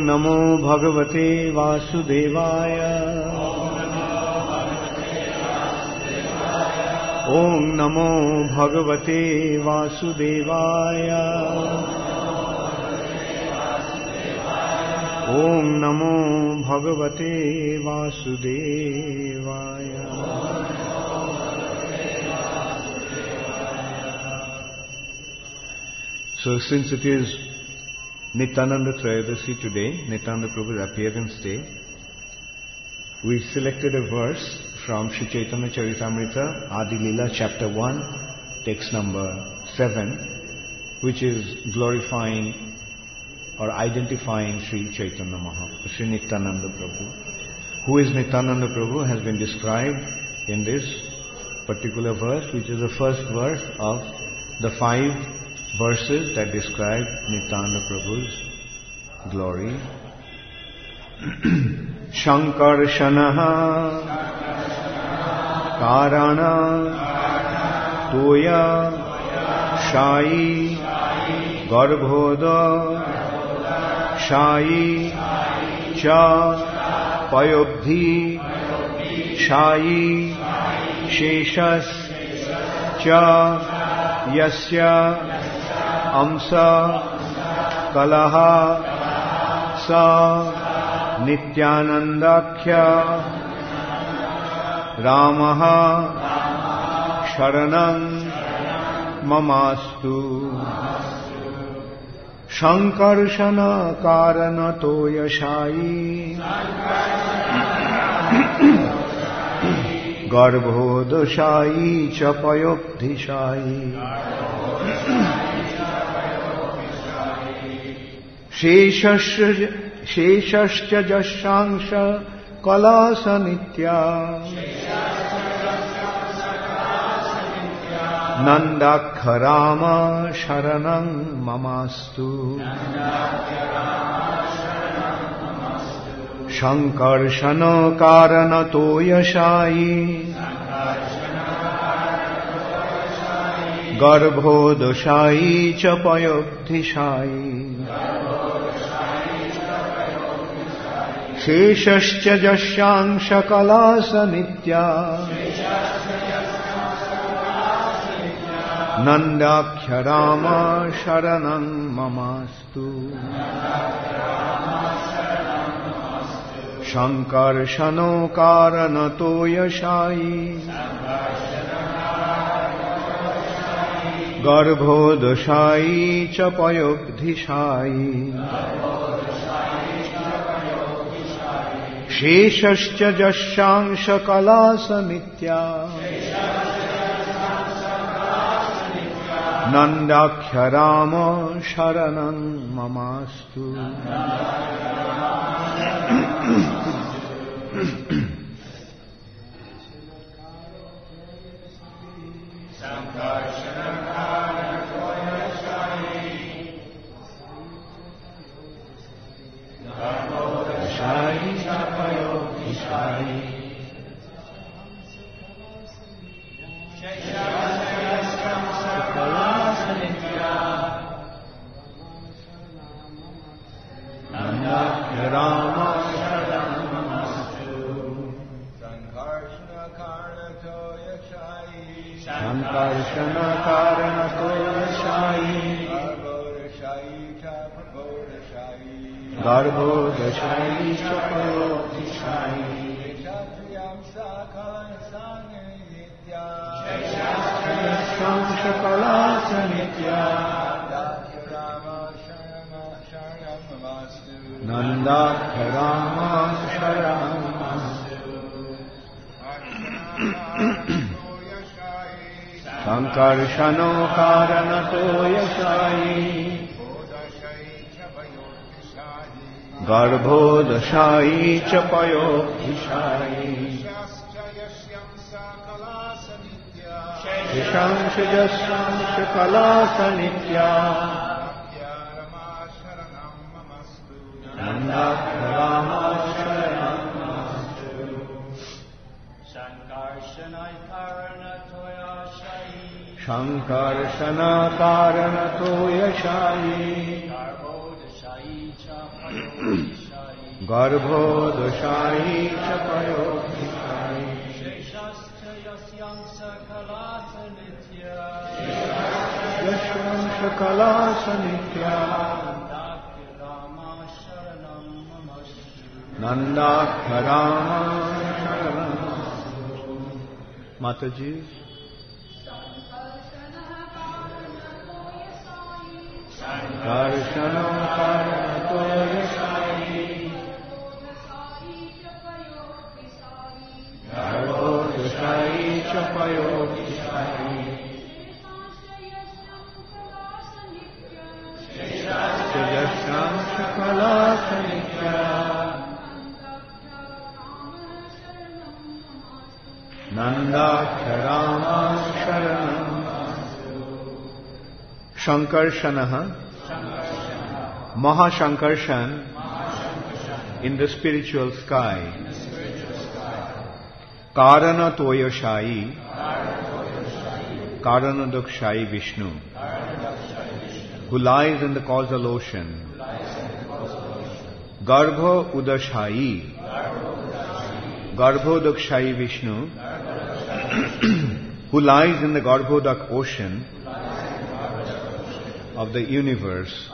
नमो भगवते वासुदेवाय। ॐ नमो भगवते वासुदेवाय। ॐ नमो भगवते वासुदेवाय। So since it is Nityananda Trayodasi today, Nityananda Prabhu's appearance day, we selected a verse from Sri Chaitanya Charitamrita, Adi Leela, chapter 1, text number 7, which is glorifying or identifying Sri Chaitanya Mahaprabhu, Sri Nityananda Prabhu. Who is Nityananda Prabhu has been described in this particular verse, which is the first verse of the 5 verses that describe Nityananda Prabhu's glory. Shankarshanaha Karana Toya Shai Garbhoda Shai Cha Payobdhi Shai Sheshas Cha Yasya Amsa Kalaha Sa Nityanandakhya Ramaha Sharanam Mamastu. Shankarshana Karanato Yashai Garbhodashai Chapayobdhishai Sheshascha Jashangsha Kalasa Nitya Nandakharama Sharanam Mamastu. Shankarshana Karanato Yashai Garbhodashai Chapayobdhishai Sheshascha Jashangsha Kalasa Nitya Nandakhyarama Sharanam Mamastu. Shankarshano Karanato Yashai Garbhodashai Chapayobdhishai Sheshascha Jashangsha Kalasa Nitya Nandakhyarama Sharanam Mamastu. Shankarshana Karanato Yashai Garbhodashai Chapayobdhishai Sheshangsha Kalasa Nitya Nandakharama Sharanam Mamastu. Shankarshano Karanato Yashai Garbhodashai Chapayobdhishai Sheshangsha Jashangsha Kalasa Nitya Nandakharama Sharanam Mamastu. Shankarshana Karanato Yashai Garbho Doshayi Chapayo Doshayi Yashram Shakala Sanitya Nandakharama Sharanam. Mataji. Darshanam Karanato Yasayi Garbho Doshayi Chapayo Doshayi Yashram Shakala Sanitya Nandakharama Sharanam. Shankarshanaha, Mahashankarshan in the spiritual sky. Karana Toyashayi, Karana Dakshayi Vishnu, who lies in the causal ocean. Garbho Udashayi, Garbhodakshayi Vishnu, who lies in the Garbhodak ocean of the universe.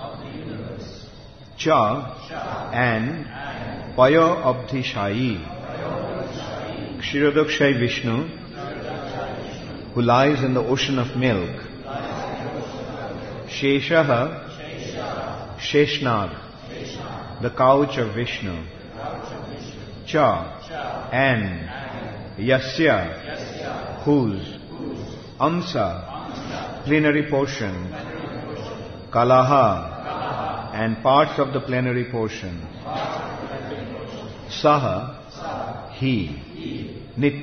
Cha and Payo Abdhishayi, Kshirodakshayi Vishnu, who lies in the ocean of milk. Sheshaha, Sheshnag, the couch of Vishnu. Cha and Yasya, whose Amsa, plenary portion. Kalaha, and parts of the plenary portion. Saha, he.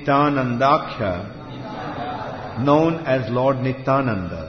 Nityanandakhya, known as Lord Nityananda.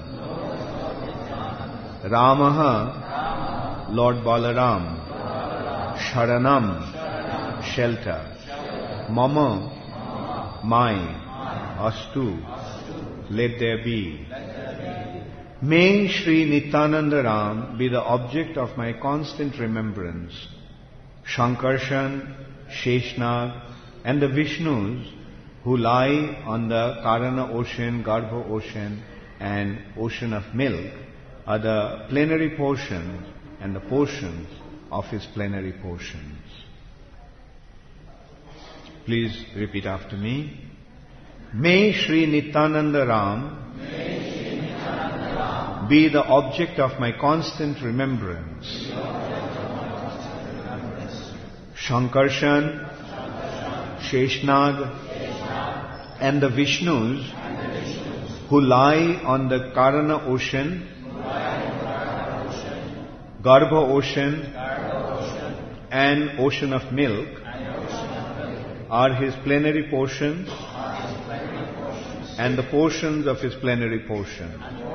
Ramaha, Lord Balaram. Sharanam, shelter. Mama, my. Astu, let there be. May Sri Nityananda Ram be the object of my constant remembrance. Shankarshan, Sheshnag, and the Vishnus who lie on the Karana ocean, Garbha ocean, and ocean of milk are the plenary portions and the portions of his plenary portions. Please repeat after me. May Sri Nityananda Ram be the object of my constant remembrance. Shankarshan, Sheshnag, and the Vishnus who lie on the Karana ocean, Garbha ocean, and ocean of milk are his plenary portions and the portions of his plenary portion.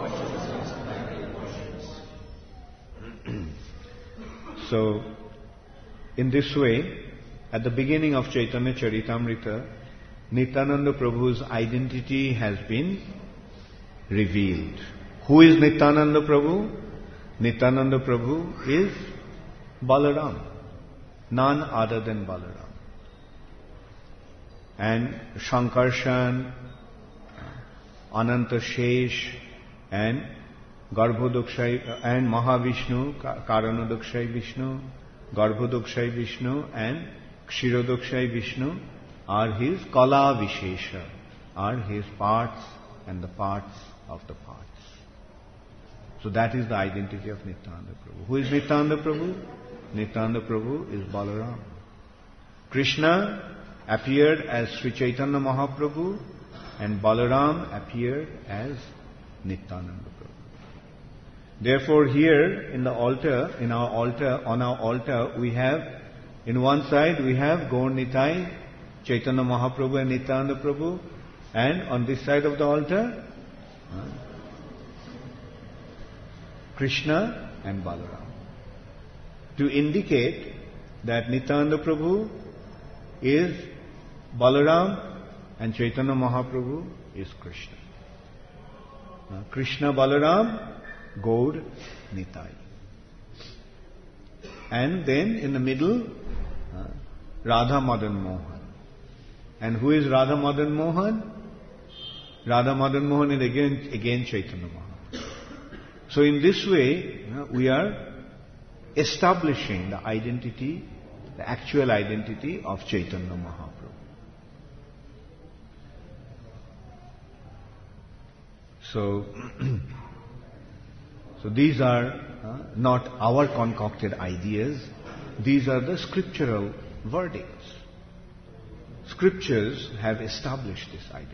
So, in this way, at the beginning of Chaitanya Charitamrita, Nityananda Prabhu's identity has been revealed. Who is Nityananda Prabhu? Nityananda Prabhu is Balaram, none other than Balaram. And Shankarshan, Ananta Shesh, and Garbhodakshayi and Mahavishnu, Karanadokshayi Vishnu, Garbhodakshayi Vishnu, and Kshirodakshayi Vishnu are his Kala Vishesha, are his parts and the parts of the parts. So that is the identity of Nityananda Prabhu. Who is Nityananda Prabhu? Nityananda Prabhu is Balaram. Krishna appeared as Sri Chaitanya Mahaprabhu and Balaram appeared as Nityananda Prabhu. Therefore here in the altar, on our altar, we have, in one side we have Gaur Nitai, Chaitanya Mahaprabhu and Nityananda Prabhu, and on this side of the altar, Krishna and Balaram. To indicate that Nityananda Prabhu is Balaram and Chaitanya Mahaprabhu is Krishna. Krishna Balaram, Gaur Nitai. And then in the middle, Radha Madan Mohan. And who is Radha Madan Mohan? Radha Madan Mohan is again Chaitanya Mahaprabhu. So in this way, we are establishing the identity, the actual identity of Chaitanya Mahaprabhu. So, so these are not our concocted ideas. These are the scriptural verdicts. Scriptures have established this identity.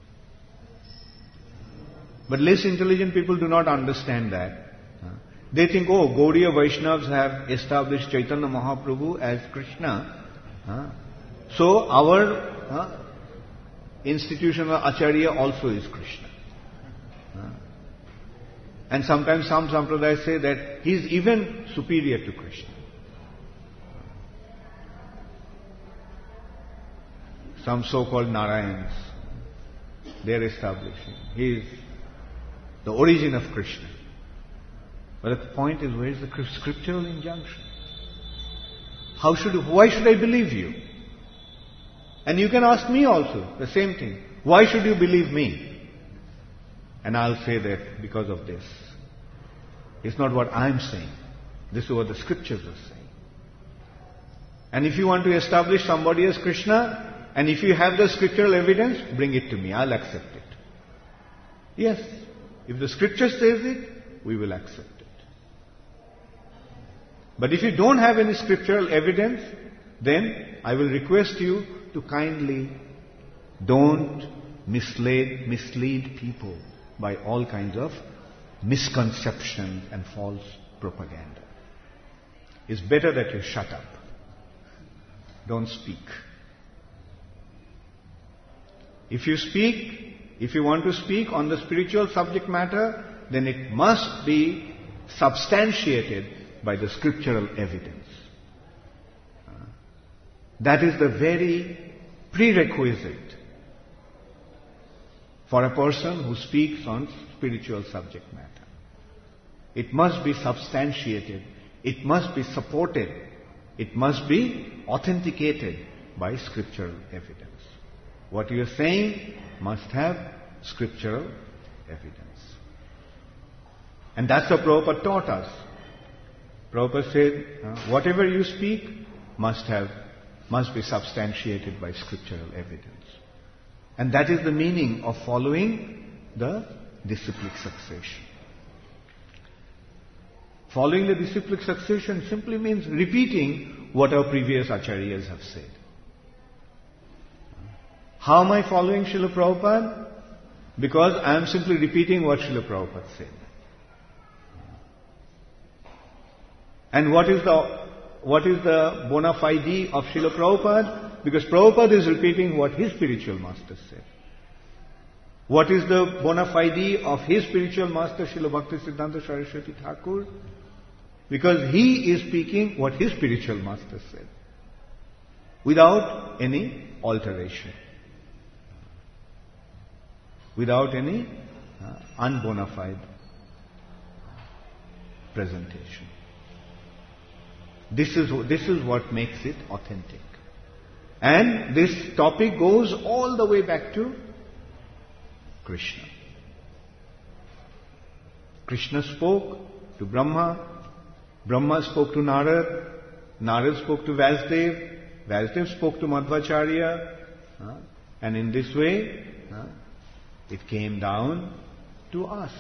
But less intelligent people do not understand that. They think, oh, Gaudiya Vaishnavas have established Chaitanya Mahaprabhu as Krishna. So our institutional Acharya also is Krishna. And sometimes some sampradayas say that he is even superior to Krishna. Some so-called Narayans, they are establishing he is the origin of Krishna. But the point is, where is the scriptural injunction? Why should I believe you? And you can ask me also the same thing. Why should you believe me? And I'll say that because of this. It's not what I'm saying. This is what the scriptures are saying. And if you want to establish somebody as Krishna, and if you have the scriptural evidence, bring it to me. I'll accept it. Yes. If the scripture says it, we will accept it. But if you don't have any scriptural evidence, then I will request you to kindly don't mislead people by all kinds of misconceptions and false propaganda. It's better that you shut up. Don't speak. If you want to speak on the spiritual subject matter, then it must be substantiated by the scriptural evidence. That is the very prerequisite for a person who speaks on spiritual subject matter. It must be substantiated, it must be supported, it must be authenticated by scriptural evidence. What you are saying must have scriptural evidence. And that's what Prabhupada taught us. Prabhupada said, whatever you speak must be substantiated by scriptural evidence. And that is the meaning of following the disciplic succession. Following the disciplic succession simply means repeating what our previous acharyas have said. How am I following Srila Prabhupada? Because I am simply repeating what Srila Prabhupada said. And what is the bona fide of Srila Prabhupada? Because Prabhupada is repeating what his spiritual master said. What is the bona fide of his spiritual master, Srila Bhaktisiddhanta Saraswati Thakur? Because he is speaking what his spiritual master said, without any alteration, without any unbona fide presentation. This is what makes it authentic. And this topic goes all the way back to Krishna. Krishna spoke to Brahma, Brahma spoke to Narad, Narad spoke to Vasudev, Vasudev spoke to Madhvacharya, and in this way it came down to us.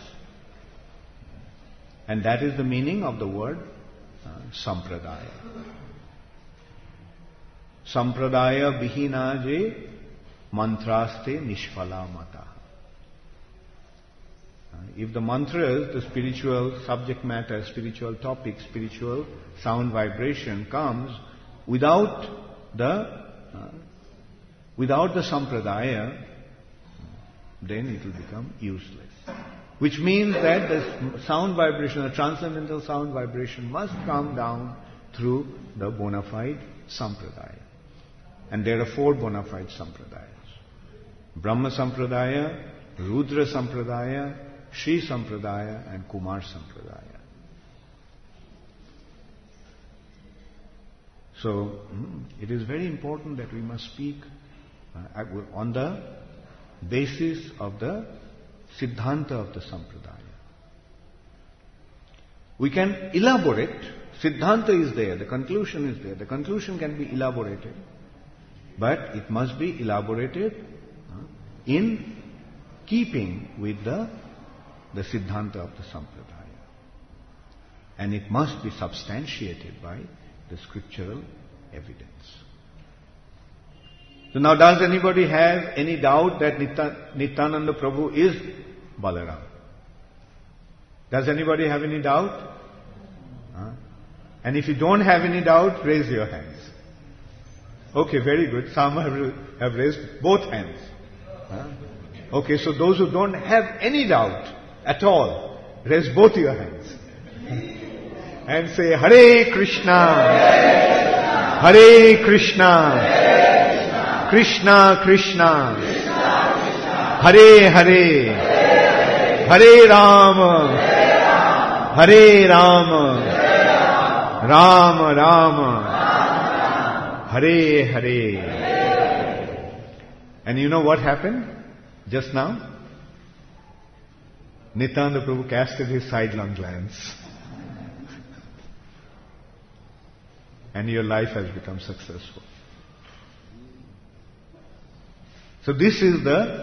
And that is the meaning of the word Sampradaya. Sampradaya bihinaje mantraste nishphala mata. If the mantras, the spiritual subject matter, spiritual topic, spiritual sound vibration comes without the sampradaya, then it will become useless. Which means that the sound vibration, the transcendental sound vibration must come down through the bona fide sampradaya. And there are 4 bona fide sampradayas. Brahma sampradaya, Rudra sampradaya, Shri sampradaya and Kumar sampradaya. So, it is very important that we must speak on the basis of the Siddhanta of the Sampradaya. We can elaborate. Siddhanta is there, the conclusion is there. The conclusion can be elaborated, but it must be elaborated in keeping with the Siddhanta of the Sampradaya. And it must be substantiated by the scriptural evidence. So now, does anybody have any doubt that Nityananda Prabhu is Balaram? Does anybody have any doubt? And if you don't have any doubt, raise your hands. Okay, very good. Some have raised both hands. Okay, so those who don't have any doubt at all, raise both your hands. And say, Hare Krishna, Hare Krishna, Krishna Krishna, Hare Hare, Hare Rama, Hare Rama, Rama Rama, Hare Hare. And you know what happened just now? Nityananda Prabhu casted his sidelong glance. And your life has become successful. So this is the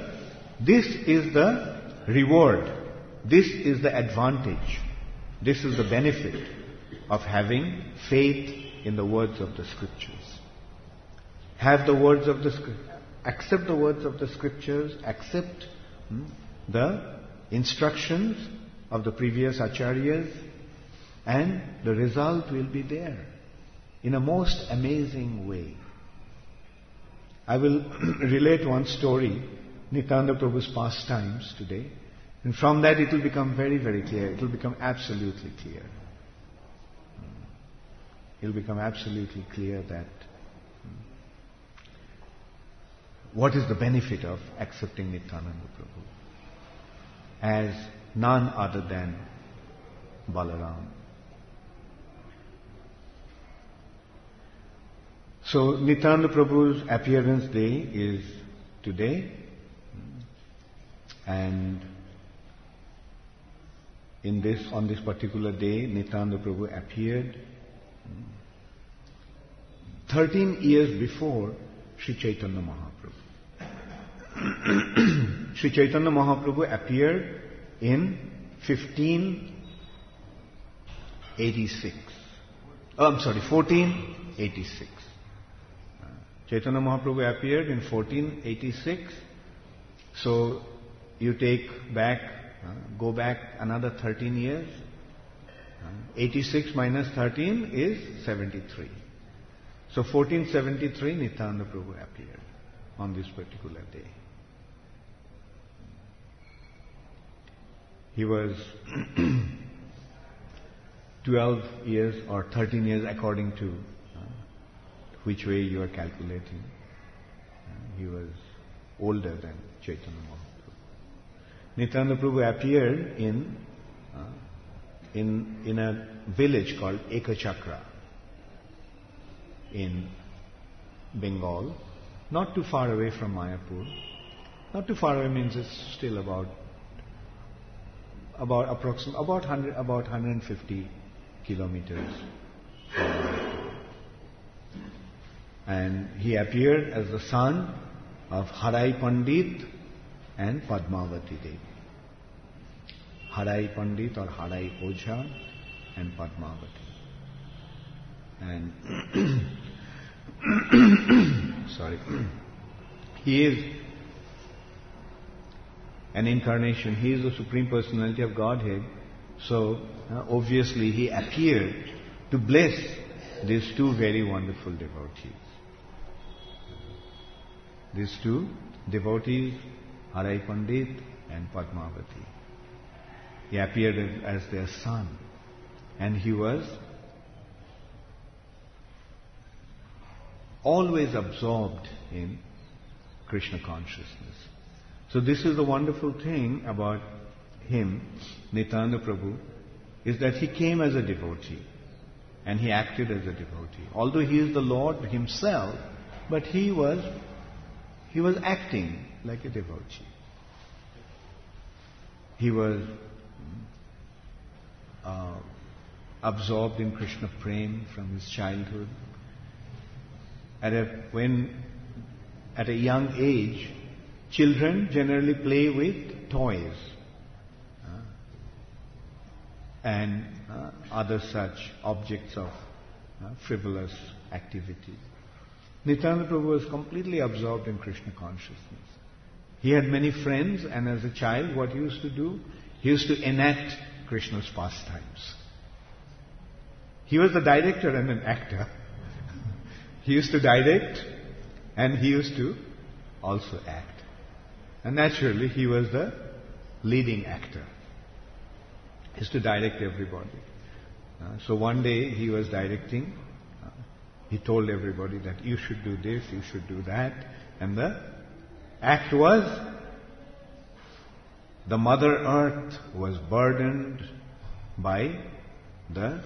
reward. This is the advantage. This is the benefit of having faith in the words of the scriptures. Have the words of the accept the words of the scriptures, accept the instructions of the previous acharyas, and the result will be there in a most amazing way. I will relate one story, Nityananda Prabhu's pastimes today, and from that it will become very, very clear. It will become absolutely clear. It will become absolutely clear that what is the benefit of accepting Nityananda Prabhu as none other than Balaram. So Nityananda Prabhu's appearance day is today, and on this particular day, Nityananda Prabhu appeared 13 years before Sri Chaitanya Mahaprabhu. Sri Chaitanya Mahaprabhu appeared in 1486. Chaitanya Mahaprabhu appeared in 1486. So you go back another 13 years. 86 minus 13 is 73. So 1473 Nityananda Prabhu appeared on this particular day. He was 12 years or 13 years according to which way you are calculating. He was older than Chaitanya Mahaprabhu. Nityananda Prabhu appeared in a village called Ekachakra in Bengal, not too far away from Mayapur. Not too far away means it's still about 150 kilometers from Mayapur. And he appeared as the son of Harai Pandit and Padmavati Devi. Harai Pandit or Harai Ojha and Padmavati. And sorry, he is an incarnation. He is the Supreme Personality of Godhead. So obviously he appeared to bless these two very wonderful devotees. These two devotees, Harai Pandit and Padmavati. He appeared as their son, and he was always absorbed in Krishna consciousness. So this is the wonderful thing about him, Nityananda Prabhu, is that he came as a devotee. and he acted as a devotee. Although he is the Lord himself, but he was acting like a devotee. He was absorbed in Krishna Prem from his childhood. At a young age, children generally play with toys and other such objects of frivolous activity. Nityananda Prabhu was completely absorbed in Krishna consciousness. He had many friends, and as a child, what he used to do? He used to enact Krishna's pastimes. He was the director and an actor. He used to direct, and he used to also act. And naturally, he was the leading actor. He used to direct everybody. So one day he was directing. He told everybody that you should do this, you should do that. And the act was, the Mother Earth was burdened by the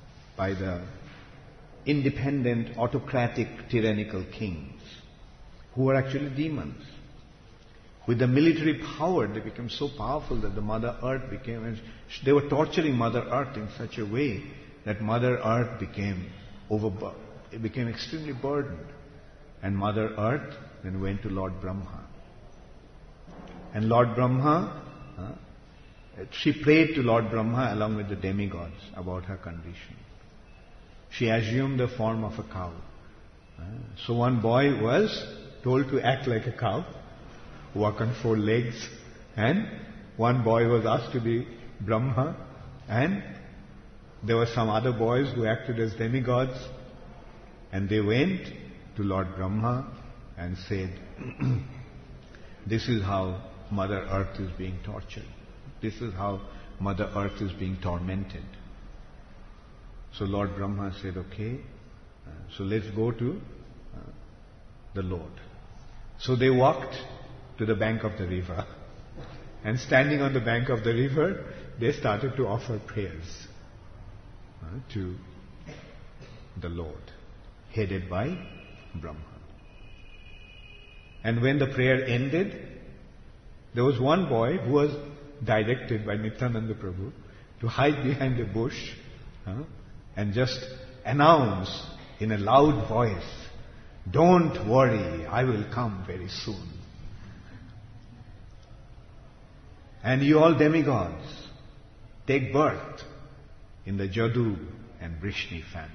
independent, autocratic, tyrannical kings who were actually demons. With the military power, they became so powerful that the Mother Earth became, they were torturing Mother Earth in such a way that Mother Earth became extremely burdened. And Mother Earth then went to Lord Brahma. And Lord Brahma, she prayed to Lord Brahma along with the demigods about her condition. She assumed the form of a cow. So one boy was told to act like a cow, walk on 4 legs, and one boy was asked to be Brahma, and there were some other boys who acted as demigods, and they went to Lord Brahma and said, this is how Mother Earth is being tortured. This is how Mother Earth is being tormented. So Lord Brahma said, okay, so let's go to the Lord. So they walked to the bank of the river. And standing on the bank of the river, they started to offer prayers to the Lord, headed by Brahma. And when the prayer ended, there was one boy who was directed by Nityananda Prabhu to hide behind a bush and just announce in a loud voice, don't worry, I will come very soon. And you all demigods, take birth in the Jadu and Vrishni families.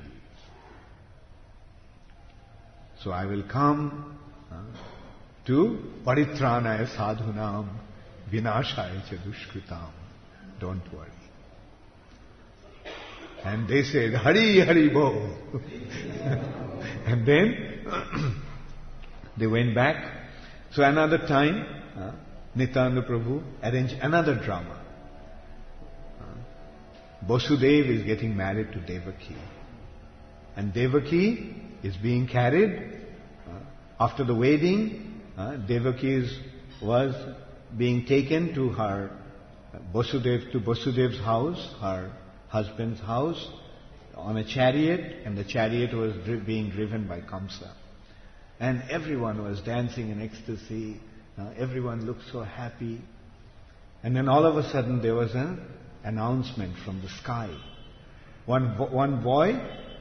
So I will come to Paritranaya Sadhunam Vinashaya Cha Dushkritam. Don't worry. And they said, Hari Hari Bo. And then they went back. So another time, Nityananda Prabhu arranged another drama. Vasudeva is getting married to Devaki. And Devaki is being carried. After the wedding, Devaki was being taken to her Vasudev's house, her husband's house, on a chariot, and the chariot was being driven by Kamsa. And everyone was dancing in ecstasy. Everyone looked so happy. And then all of a sudden there was an announcement from the sky. One boy,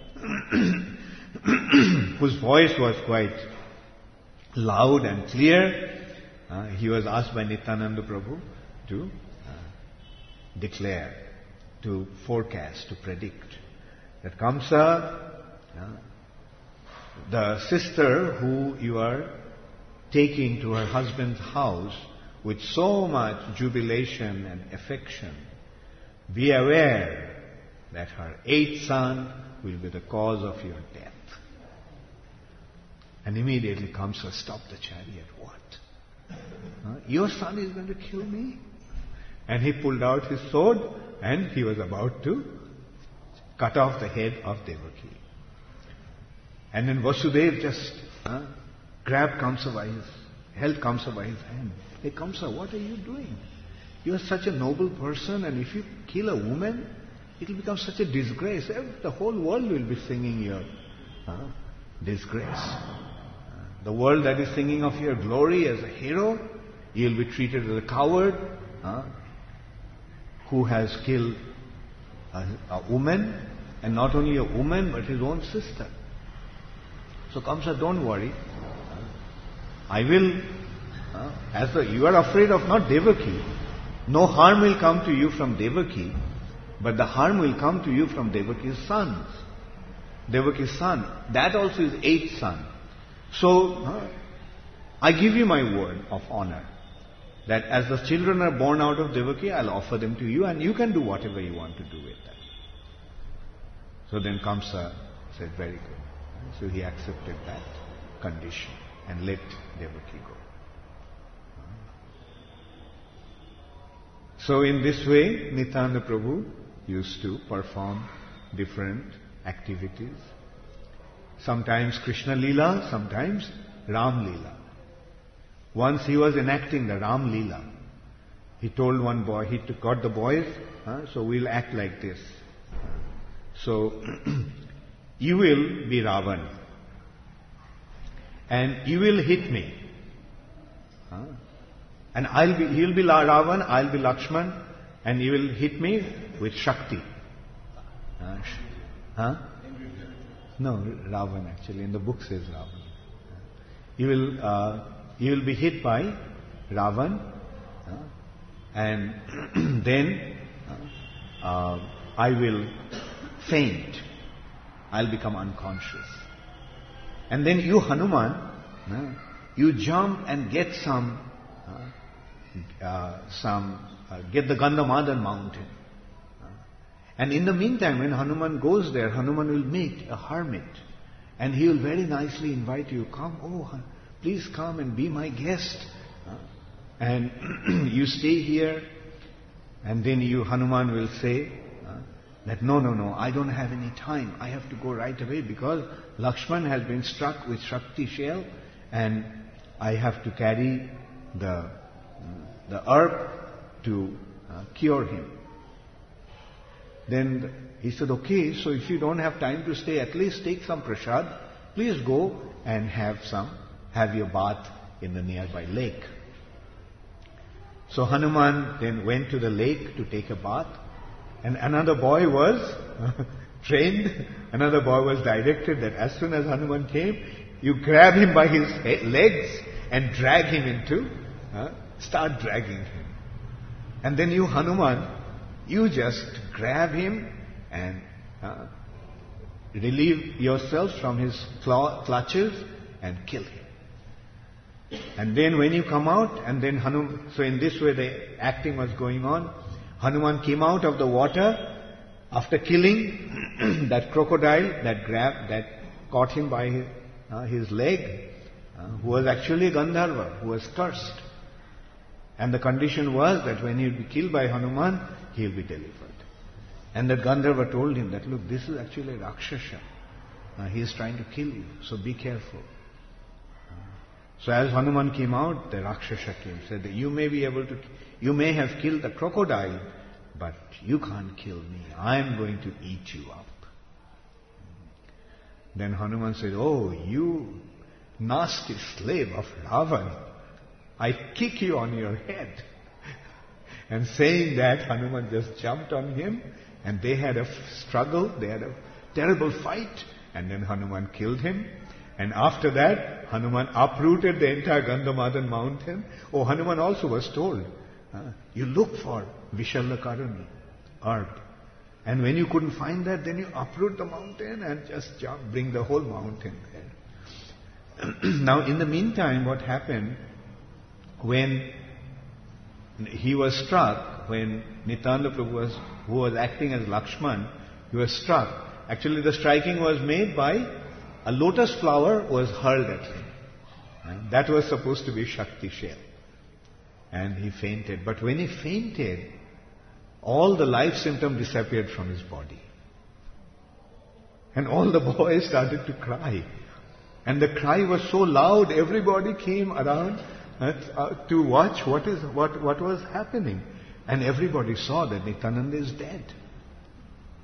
whose voice was quite loud and clear, he was asked by Nityananda Prabhu to declare, to forecast, to predict that Kamsa, the sister who you are taking to her husband's house with so much jubilation and affection, be aware that her 8th son will be the cause of your death. And immediately Kamsa stopped the chariot. What? Your son is going to kill me? And he pulled out his sword and he was about to cut off the head of Devaki. And then Vasudeva just held Kamsa by his hand. Hey Kamsa, what are you doing? You are such a noble person, and if you kill a woman, it will become such a disgrace. The whole world will be singing your disgrace. The world that is singing of your glory as a hero, you will be treated as a coward who has killed a woman, and not only a woman but his own sister. So Kamsa, don't worry. I will, you are afraid of not Devaki. No harm will come to you from Devaki, but the harm will come to you from Devaki's sons. Devaki's son, that also is 8th son. So, I give you my word of honor that as the children are born out of Devaki, I'll offer them to you and you can do whatever you want to do with them. So then Kamsa said, very good. So he accepted that condition and let Devaki go. So in this way, Nityananda Prabhu used to perform different activities. Sometimes Krishna Leela, sometimes Ram Leela. Once he was enacting the Ram Leela. He told one boy, he got the boys, so we'll act like this. So, you will be Ravan. And you will hit me. And he'll be Ravan, I'll be Lakshman, and you will hit me with Shakti. No, Ravan actually, in the book says Ravan. You will be hit by Ravan, and then I will faint. I'll become unconscious. And then you, Hanuman, you jump and get get the Gandhamadhan mountain. And in the meantime, when Hanuman goes there, Hanuman will meet a hermit. And he will very nicely invite you, come, please come and be my guest. And you stay here. And then Hanuman will say that no, I don't have any time. I have to go right away because Lakshman has been struck with Shakti shell and I have to carry the herb to cure him. Then he said, okay, so if you don't have time to stay, at least take some prasad. Please go and have your bath in the nearby lake. So Hanuman then went to the lake to take a bath. And another boy was trained, another boy was directed that as soon as Hanuman came, you grab him by his legs and drag him start dragging him. And then you, Hanuman, you just grab him and relieve yourself from his clutches and kill him. And then when you come out, and then so in this way the acting was going on. Hanuman came out of the water after killing that crocodile that caught him by his leg, who was actually a Gandharva, who was cursed. And the condition was that when he would be killed by Hanuman, he will be delivered. And that Gandharva told him that, look, this is actually a Rakshasa. He is trying to kill you, so be careful. So as Hanuman came out, the Rakshasa came, said that you may have killed the crocodile, but you can't kill me. I am going to eat you up. Then Hanuman said, oh, you nasty slave of Ravan, I kick you on your head. And saying that, Hanuman just jumped on him, and they had a struggle, they had a terrible fight, and then Hanuman killed him. And after that, Hanuman uprooted the entire Gandhamadhan mountain. Oh, Hanuman also was told, you look for Vishallakarani, herb. And when you couldn't find that, then you uproot the mountain and just bring the whole mountain there. Now, in the meantime, what happened, when he was struck, when Nityananda Prabhu who was acting as Lakshman, he was struck. Actually, the striking was made by a lotus flower was hurled at him. And that was supposed to be Shakti shell. And he fainted. But when he fainted, all the life symptoms disappeared from his body. And all the boys started to cry. And the cry was so loud, everybody came around to watch what was happening. And everybody saw that Nityananda is dead.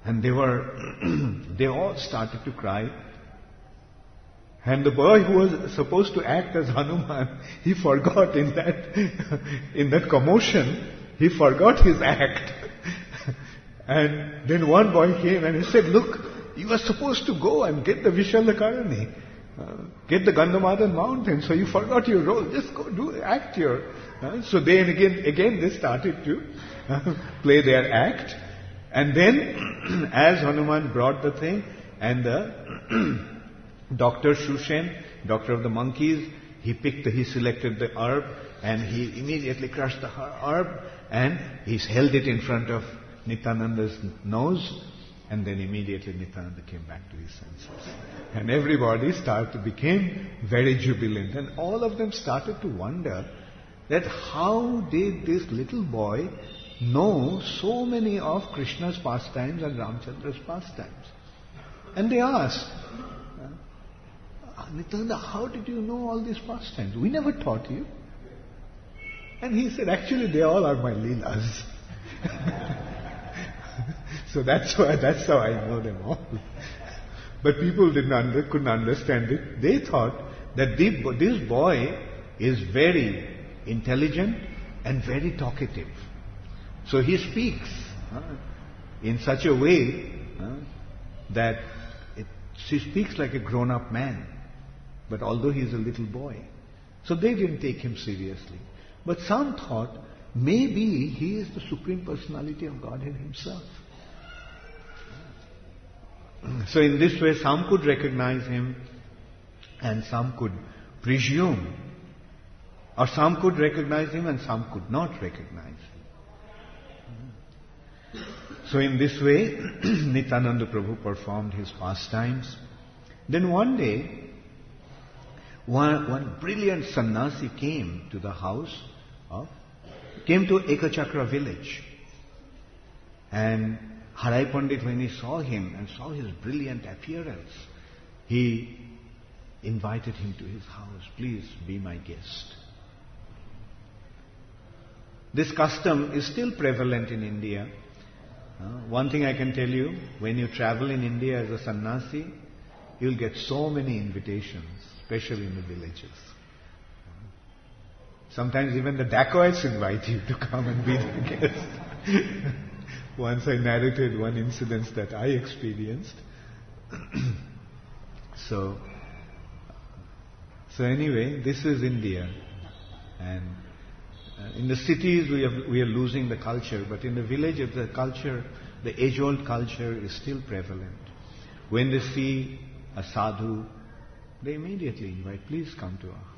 And they all started to cry. And the boy who was supposed to act as Hanuman, he forgot in that commotion, he forgot his act. And then one boy came and he said, look, you were supposed to go and get the Vishalkarani, get the Gandhamadhan mountain, so you forgot your role. Just go act your. So then again they started to play their act. And then as Hanuman brought the thing, and the Dr. Shushan, doctor of the monkeys, he selected the herb and he immediately crushed the herb and he held it in front of Nityananda's nose, and then immediately Nityananda came back to his senses. And everybody became very jubilant, and all of them started to wonder that how did this little boy know so many of Krishna's pastimes and Ramchandra's pastimes? And they asked, Nityananda, how did you know all these pastimes? We never taught you. And he said, actually they all are my leelas. So that's how I know them all. But people couldn't understand it. They thought that this boy is very intelligent and very talkative. So he speaks in such a way that he speaks like a grown-up man, but although he is a little boy. So they didn't take him seriously. But some thought maybe he is the Supreme Personality of Godhead himself. So in this way, some could recognize him and some could presume, or some could recognize him and some could not recognize him. So in this way, Nityananda Prabhu performed his pastimes. Then one day, one brilliant sannyasi came to the house came to Ekachakra village. And Harai Pandit, when he saw him and saw his brilliant appearance, he invited him to his house. Please be my guest. This custom is still prevalent in India. One thing I can tell you, when you travel in India as a sannyasi, you'll get so many invitations, especially in the villages. Sometimes even the dacoits invite you to come and be their guest. Once I narrated one incident that I experienced. So anyway, this is India. And in the cities we are losing the culture, but in the villages the culture, the age-old culture is still prevalent. When they see a sadhu, they immediately invite, please come to our house.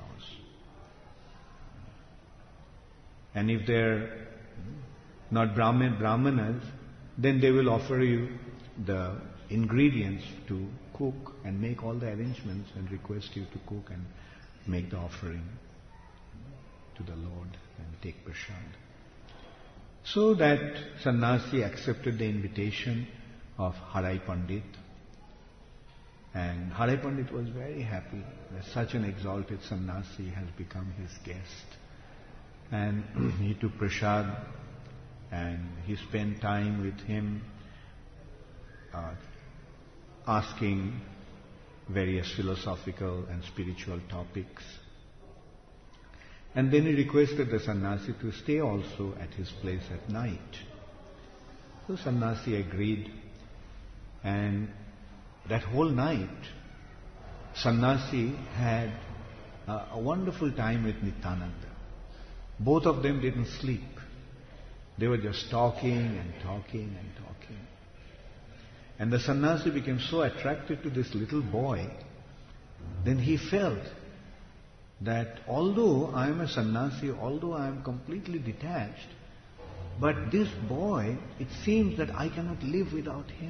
And if they're not brahmanas, then they will offer you the ingredients to cook and make all the arrangements and request you to cook and make the offering to the Lord and take prasad. So that sannyasi accepted the invitation of Harai Pandit, and Harai Pandit was very happy that such an exalted sannyasi has become his guest. And he took prasad and he spent time with him asking various philosophical and spiritual topics. And then he requested the sannyasi to stay also at his place at night. So sannyasi agreed, and that whole night sannyasi had a wonderful time with Nityananda. Both of them didn't sleep. They were just talking and talking and talking. And the sannyasi became so attracted to this little boy, then he felt that although I am a sannyasi, although I am completely detached, but this boy, it seems that I cannot live without him.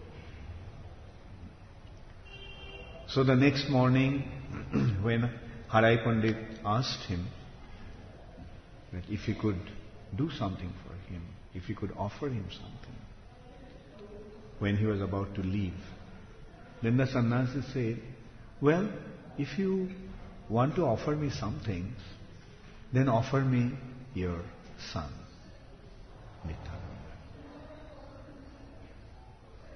So the next morning, when Harai Pandit asked him that if he could do something for him, if he could offer him something, when he was about to leave, then the sannyasi said, well, if you want to offer me some things, then offer me your son, Nityananda.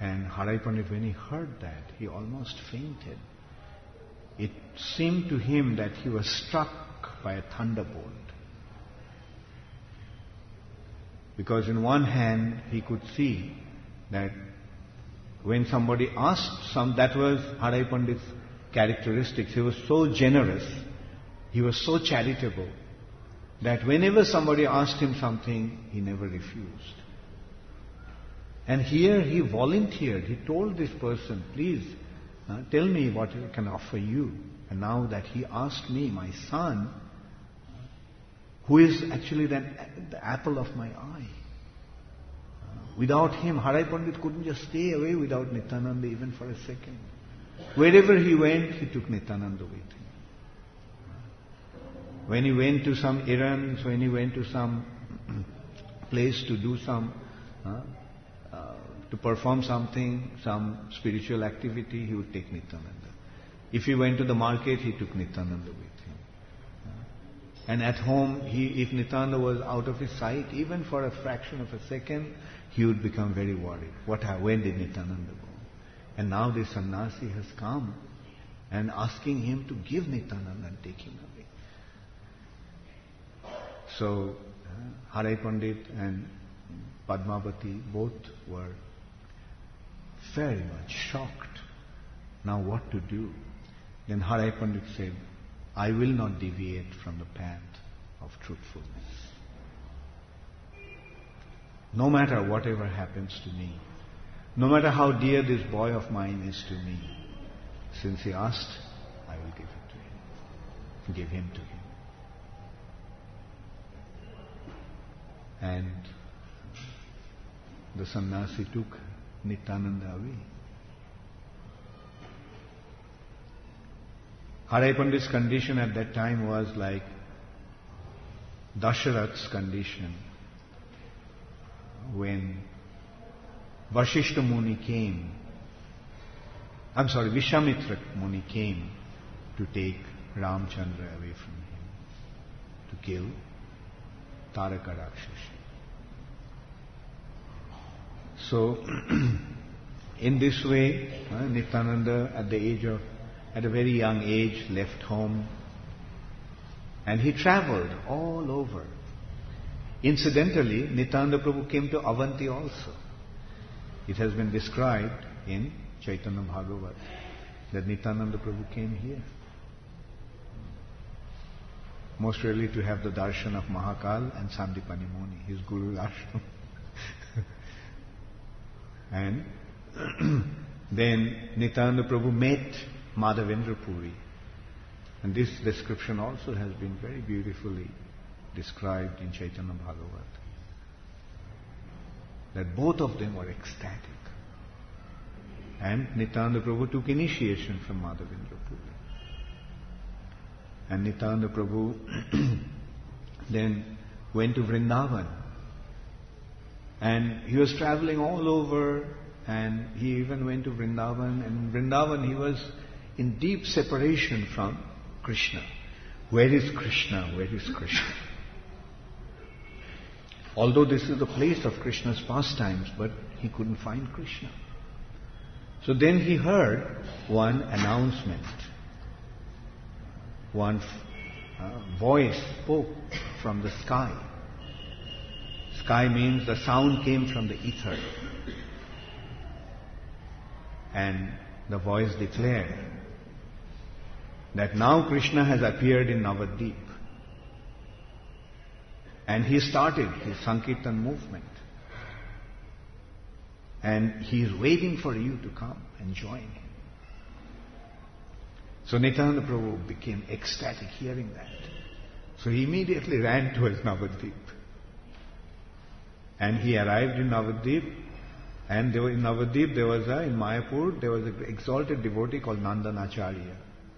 And Harai Pandit, when he heard that, he almost fainted. It seemed to him that he was struck by a thunderbolt. Because in one hand he could see that when somebody asked that was Harai Pandit's characteristics. He was so generous, he was so charitable, that whenever somebody asked him something, he never refused. And here he volunteered. He told this person, please tell me what I can offer you. And now that he asked me, my son, who is actually the apple of my eye. Without him, Harai Pandit couldn't just stay away without Nityananda even for a second. Wherever he went, he took Nityananda with him. When he went to some errands, when he went to some place to do to perform something, some spiritual activity, he would take Nityananda. If he went to the market, he took Nityananda with him. And at home, if Nityananda was out of his sight, even for a fraction of a second, he would become very worried. When did Nityananda go? And now this sannyasi has come and asking him to give Nityananda and take him away. So, Harai Pandit and Padmavati both were very much shocked. Now what to do? Then Harai Pandit said, I will not deviate from the path of truthfulness. No matter whatever happens to me, no matter how dear this boy of mine is to me, since he asked, I will give it to him. Give him to him. And the sannyasi took Nityananda away. Harai Pandit's condition at that time was like Dasharath's condition when Vashishta Muni came, Vishwamitra Muni came to take Ramchandra away from him, to kill Taraka Rakshasa. So, in this way, Nityananda at a very young age, left home and he traveled all over. Incidentally, Nityananda Prabhu came to Avanti also. It has been described in Chaitanya Bhagavat that Nityananda Prabhu came here. Most really to have the darshan of Mahakal and Sandipani Muni, his Guru Ashram. And then Nityananda Prabhu met Madhavendra Puri. And this description also has been very beautifully described in Chaitanya Bhagavat. That both of them were ecstatic. And Nityananda Prabhu took initiation from Madhavendra Puri. And Nityananda Prabhu then went to Vrindavan. And he was traveling all over, and he even went to Vrindavan. And in Vrindavan he was in deep separation from Krishna. Where is Krishna? Where is Krishna? Although this is the place of Krishna's pastimes, but he couldn't find Krishna. So then he heard one announcement. One voice spoke from the sky. Sky means the sound came from the ether. And the voice declared that now Krishna has appeared in Navadvip. And he started his Sankirtan movement. And he is waiting for you to come and join him. So Nityananda Prabhu became ecstatic hearing that. So he immediately ran towards Navadvip. And he arrived in Navadvip. And in Navadvip in Mayapur, there was an exalted devotee called Nandanacharya.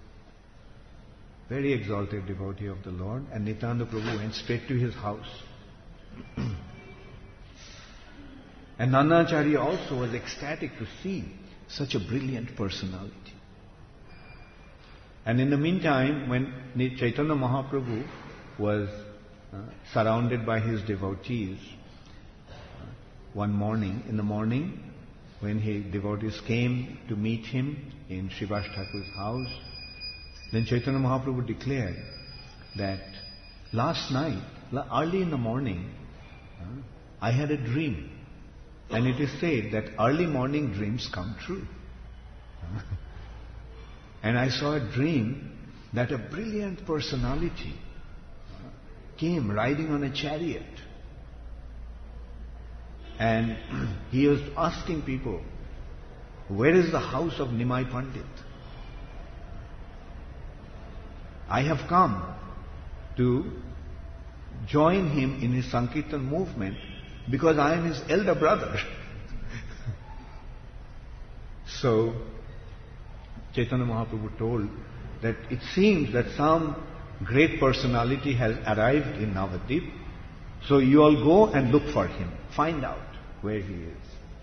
Very exalted devotee of the Lord. And Nityananda Prabhu went straight to his house. And Nandanacharya also was ecstatic to see such a brilliant personality. And in the meantime, when Chaitanya Mahaprabhu was surrounded by his devotees, in the morning, when devotees came to meet him in Srivas Thakur's house, then Chaitanya Mahaprabhu declared that last night, early in the morning, I had a dream. And it is said that early morning dreams come true. And I saw a dream that a brilliant personality came riding on a chariot. And he was asking people, where is the house of Nimai Pandit? I have come to join him in his Sankirtan movement because I am his elder brother. So, Chaitanya Mahaprabhu told that it seems that some great personality has arrived in Navadvip, so you all go and look for him, find out where he is.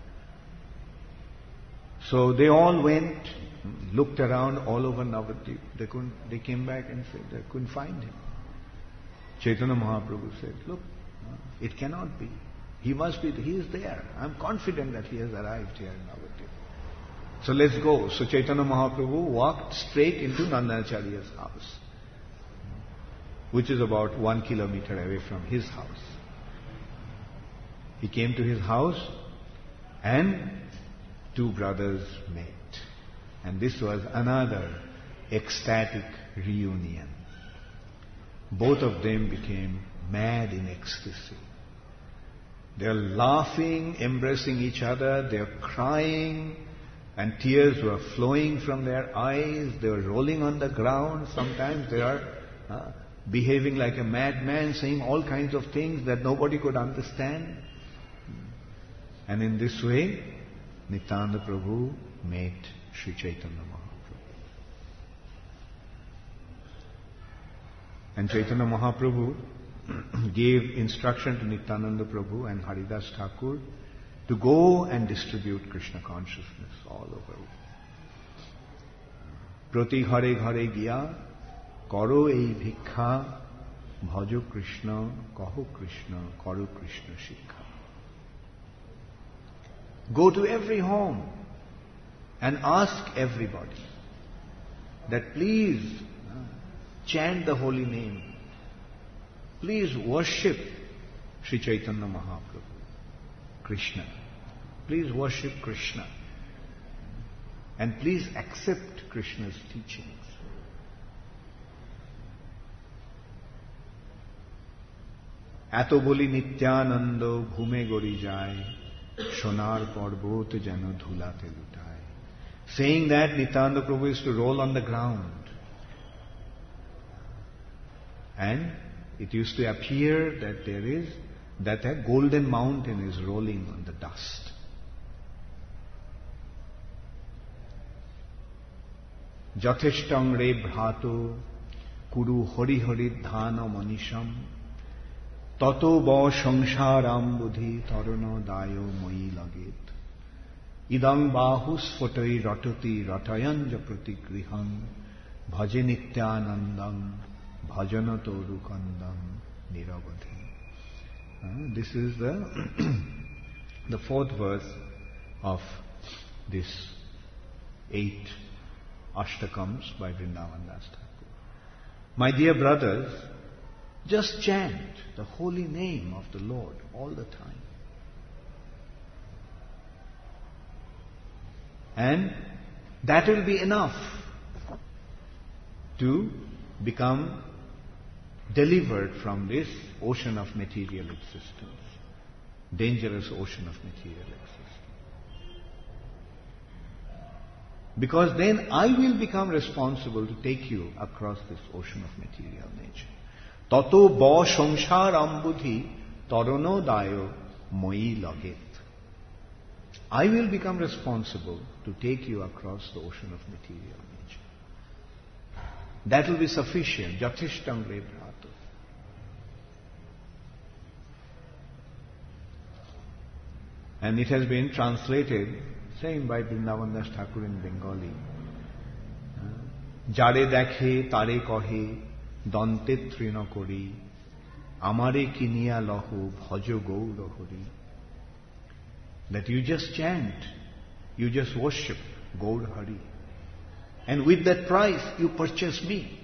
So they all went, looked around all over Navadvip. They came back and said they couldn't find him. Chaitanya Mahaprabhu said, look, it cannot be. He must be, he is there. I'm confident that he has arrived here in Navadvip. So let's go. So Chaitanya Mahaprabhu walked straight into Nandanacharya's house, which is about 1 kilometer away from his house. He came to his house and two brothers met. And this was another ecstatic reunion. Both of them became mad in ecstasy. They're laughing, embracing each other, they're crying, and tears were flowing from their eyes, they were rolling on the ground, sometimes they are behaving like a madman, saying all kinds of things that nobody could understand. And in this way, Nityananda Prabhu met Sri Chaitanya Mahaprabhu. And Chaitanya Mahaprabhu gave instruction to Nityananda Prabhu and Haridas Thakur to go and distribute Krishna consciousness all over. Prati ghare ghare giya, karo ei bhikkha, bhajo Krishna, kaho Krishna, karo Krishna shikha. Go to every home and ask everybody that please chant the holy name. Please worship Sri Chaitanya Mahaprabhu, Krishna. Please worship Krishna. And please accept Krishna's teachings. Ato boli Nityananda bhume gori jai, shonar parbot jano dhulate lutai. Saying that, Nityananda Prabhu is to roll on the ground. And it used to appear that a golden mountain is rolling on the dust. Jatheshtang re bhrato kuru hari hari dhana manisham tato ba samsaram buddhi tarana dayo moi laget idang bahus fotai ratati ratayanja pratigriham bhaje nityanandam bhajanato rukandam niravadhi. This is the fourth verse of this 8 Ashtakams by Vrindavan Das Thakur. My dear brothers, just chant the holy name of the Lord all the time. And that will be enough to become delivered from this ocean of material existence, dangerous ocean of material existence. Because then I will become responsible to take you across this ocean of material nature. Tato ba samsar ambudhi tarano dayo moi laget. I will become responsible to take you across the ocean of material nature. That will be sufficient. Jathishtam re bhrato. And it has been translated, same by Vrindavan Das Thakur in Bengali. Jare dekhe tare kahe dante trina kori amare kiniya lahu bhajo gaura hori. That you just chant You just worship Gaur Hari. And with that price, you purchase me.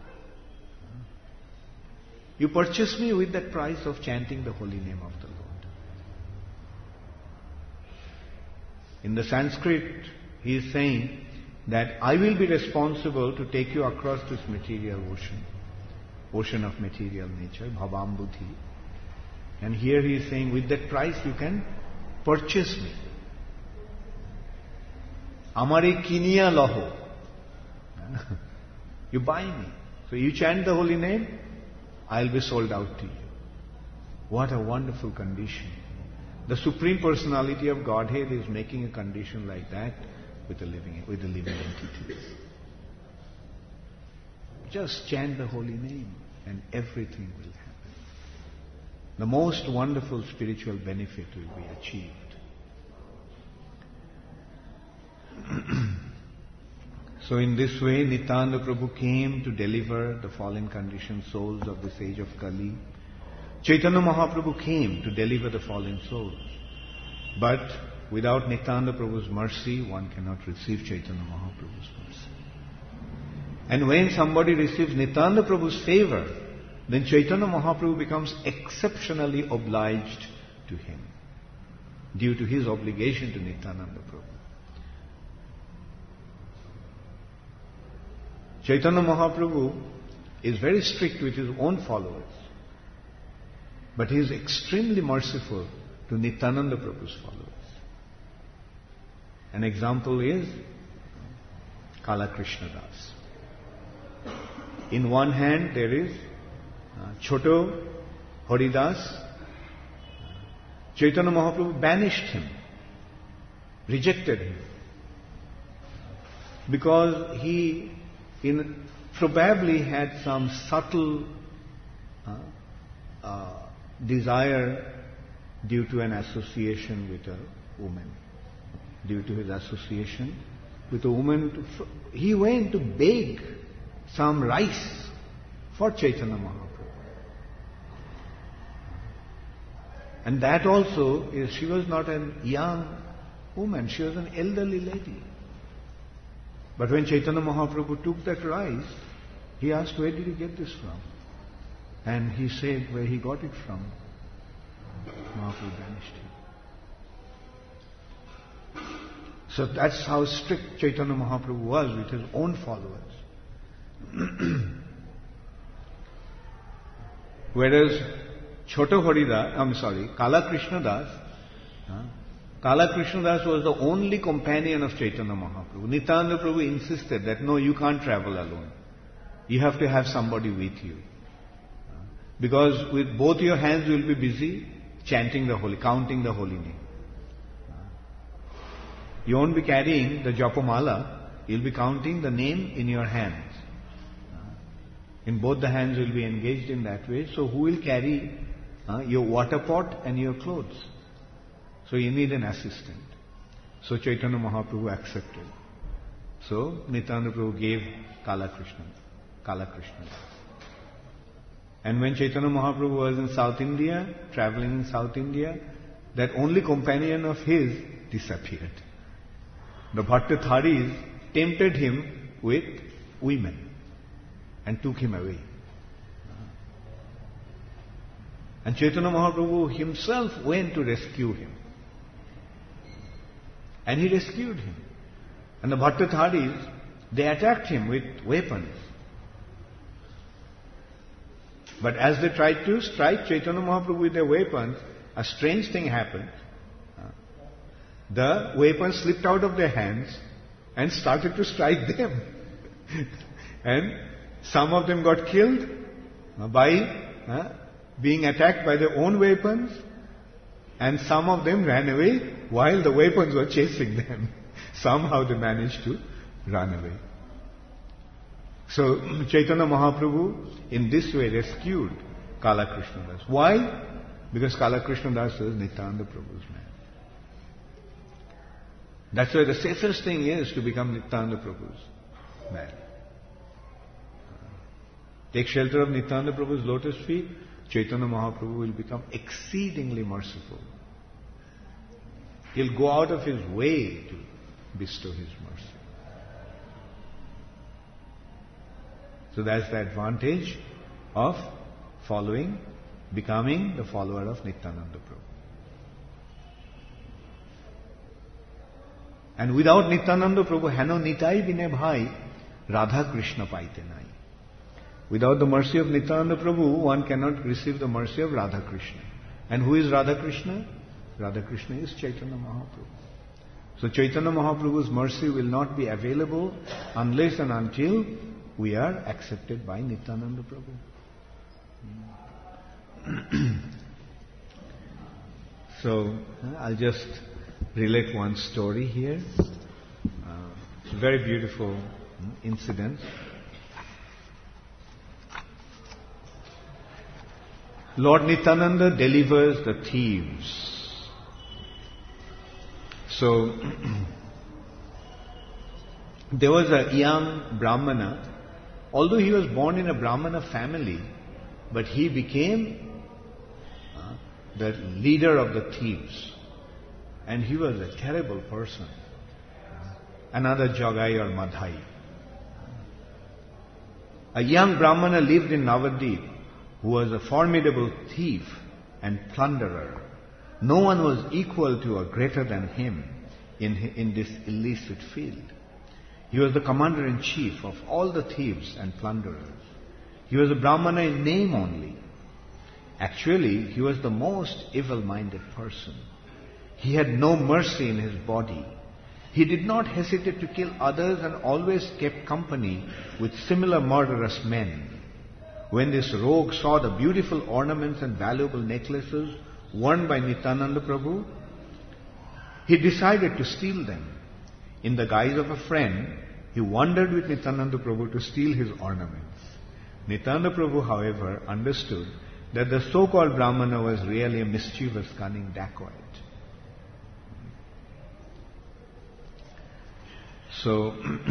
You purchase me with that price of chanting the holy name of the Lord. In the Sanskrit, he is saying that I will be responsible to take you across this material ocean of material nature, Bhavam Buddhi. And here he is saying, with that price you can purchase me. Amare kiniya laho. You buy me. So you chant the holy name, I'll be sold out to you. What a wonderful condition. The Supreme Personality of Godhead is making a condition like that with the living entities. Just chant the holy name and everything will happen. The most wonderful spiritual benefit will be achieved. So in this way, Nityananda Prabhu came to deliver the fallen conditioned souls of this age of Kali. Chaitanya Mahaprabhu came to deliver the fallen souls. But without Nityananda Prabhu's mercy, one cannot receive Chaitanya Mahaprabhu's mercy. And when somebody receives Nityananda Prabhu's favor, then Chaitanya Mahaprabhu becomes exceptionally obliged to him due to his obligation to Nityananda Prabhu. Chaitanya Mahaprabhu is very strict with his own followers, but he is extremely merciful to Nityananda Prabhu's followers. An example is Kala Krishna Das. In one hand there is Choto Haridas. Chaitanya Mahaprabhu banished him, rejected him, because he probably had some subtle desire due to an association with a woman. Due to his association with a woman, he went to beg some rice for Chaitanya Mahaprabhu. And that also is, she was not a young woman, she was an elderly lady. But when Chaitanya Mahaprabhu took that rice, he asked, where did you get this from? And he said where he got it from. Mahaprabhu banished him. So that's how strict Chaitanya Mahaprabhu was with his own followers. Whereas Kala Krishna Das, Kala Krishna Das was the only companion of Chaitanya Mahaprabhu. Nityananda Prabhu insisted that no, you can't travel alone. You have to have somebody with you. Because with both your hands you will be busy chanting counting the holy name. You won't be carrying the Japamala, you'll be counting the name in your hands. In both the hands you'll be engaged in that way. So who will carry your water pot and your clothes? So you need an assistant. So Chaitanya Mahaprabhu accepted. So Nityananda Prabhu gave Kala Krishna. And when Chaitanya Mahaprabhu was in South India, traveling in South India, that only companion of his disappeared. The Bhattatharis tempted him with women and took him away. And Chaitanya Mahaprabhu himself went to rescue him. And he rescued him. And the Bhattatharis, they attacked him with weapons. But as they tried to strike Chaitanya Mahaprabhu with their weapons, a strange thing happened. The weapons slipped out of their hands and started to strike them. And some of them got killed by being attacked by their own weapons, and some of them ran away while the weapons were chasing them. Somehow they managed to run away. So Chaitanya Mahaprabhu in this way rescued Kala Krishna Das. Why? Because Kala Krishna Das was Nityananda Prabhu's man. That's why the safest thing is to become Nityananda Prabhu's man. Take shelter of Nityananda Prabhu's lotus feet, Chaitanya Mahaprabhu will become exceedingly merciful. He'll go out of his way to bestow His mercy. So that's the advantage of becoming the follower of Nityananda Prabhu. And without Nityananda Prabhu, heno nitai bine bhai, Radha Krishna paite nai. Without the mercy of Nityananda Prabhu, one cannot receive the mercy of Radha Krishna. And who is Radha Krishna? Radha Krishna is Chaitanya Mahaprabhu. So Chaitanya Mahaprabhu's mercy will not be available unless and until we are accepted by Nityananda Prabhu. So I'll just relate one story here. It's a very beautiful incident. Lord Nityananda delivers the thieves. So there was a young Brahmana. Although he was born in a Brahmana family, but he became the leader of the thieves. And he was a terrible person. Another Jagai or Madhai. A young Brahmana lived in Navadip who was a formidable thief and plunderer. No one was equal to or greater than him in this illicit field. He was the commander-in-chief of all the thieves and plunderers. He was a Brahmana in name only. Actually, he was the most evil-minded person. He had no mercy in his body. He did not hesitate to kill others and always kept company with similar murderous men. When this rogue saw the beautiful ornaments and valuable necklaces worn by Nityananda Prabhu, he decided to steal them. In the guise of a friend, he wandered with Nityananda Prabhu to steal his ornaments. Nityananda Prabhu, however, understood that the so-called Brahmana was really a mischievous, cunning dacoit. So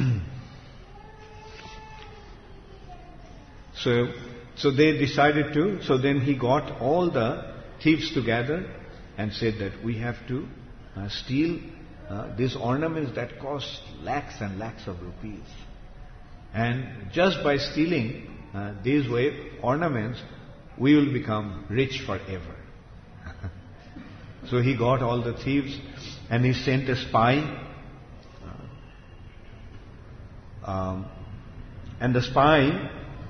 they decided to, so then he got all the thieves together and said that we have to steal these ornaments that cost lakhs and lakhs of rupees. And just by stealing these ornaments, we will become rich forever. So he got all the thieves and he sent a spy. And the spy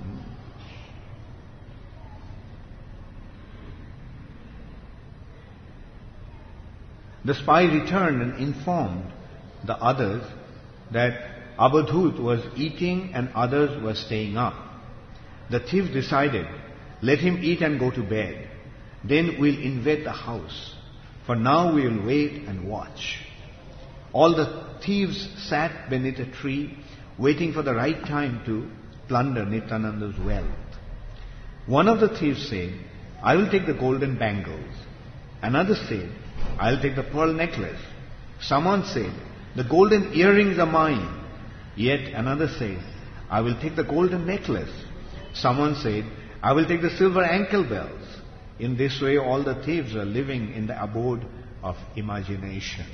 returned and informed the others that Abadhut was eating and others were staying up. The thief decided, let him eat and go to bed. Then we'll invade the house. For now we will wait and watch. All the thieves sat beneath a tree, waiting for the right time to plunder Nityananda's wealth. One of the thieves said, I will take the golden bangles. Another said, I'll take the pearl necklace. Someone said, the golden earrings are mine. Yet another said, I will take the golden necklace. Someone said, I will take the silver ankle bells. In this way, all the thieves are living in the abode of imagination.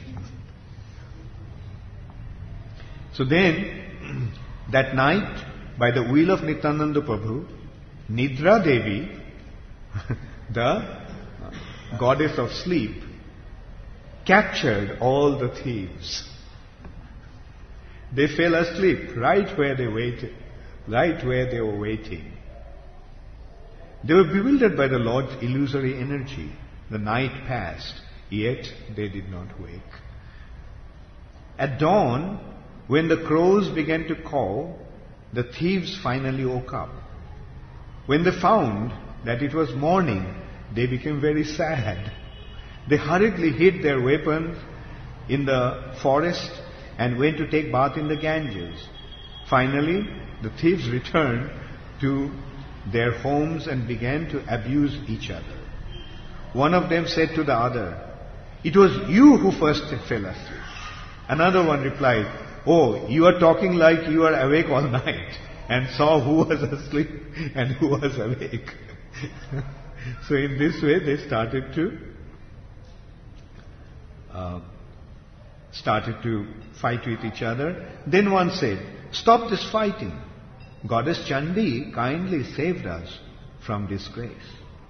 So then, that night, by the will of Nityananda Prabhu, Nidra Devi, the goddess of sleep, captured all the thieves. They fell asleep right where they waited, right where they were waiting. They were bewildered by the Lord's illusory energy. The night passed, yet they did not wake. At dawn, when the crows began to caw, the thieves finally woke up. When they found that it was morning, they became very sad. They hurriedly hid their weapons in the forest and went to take bath in the Ganges. Finally, the thieves returned to their homes and began to abuse each other. One of them said to the other, it was you who first fell asleep. Another one replied, oh, you are talking like you are awake all night, and saw who was asleep and who was awake. So in this way they started to started to fight with each other. Then one said, "Stop this fighting. Goddess Chandi kindly saved us from disgrace."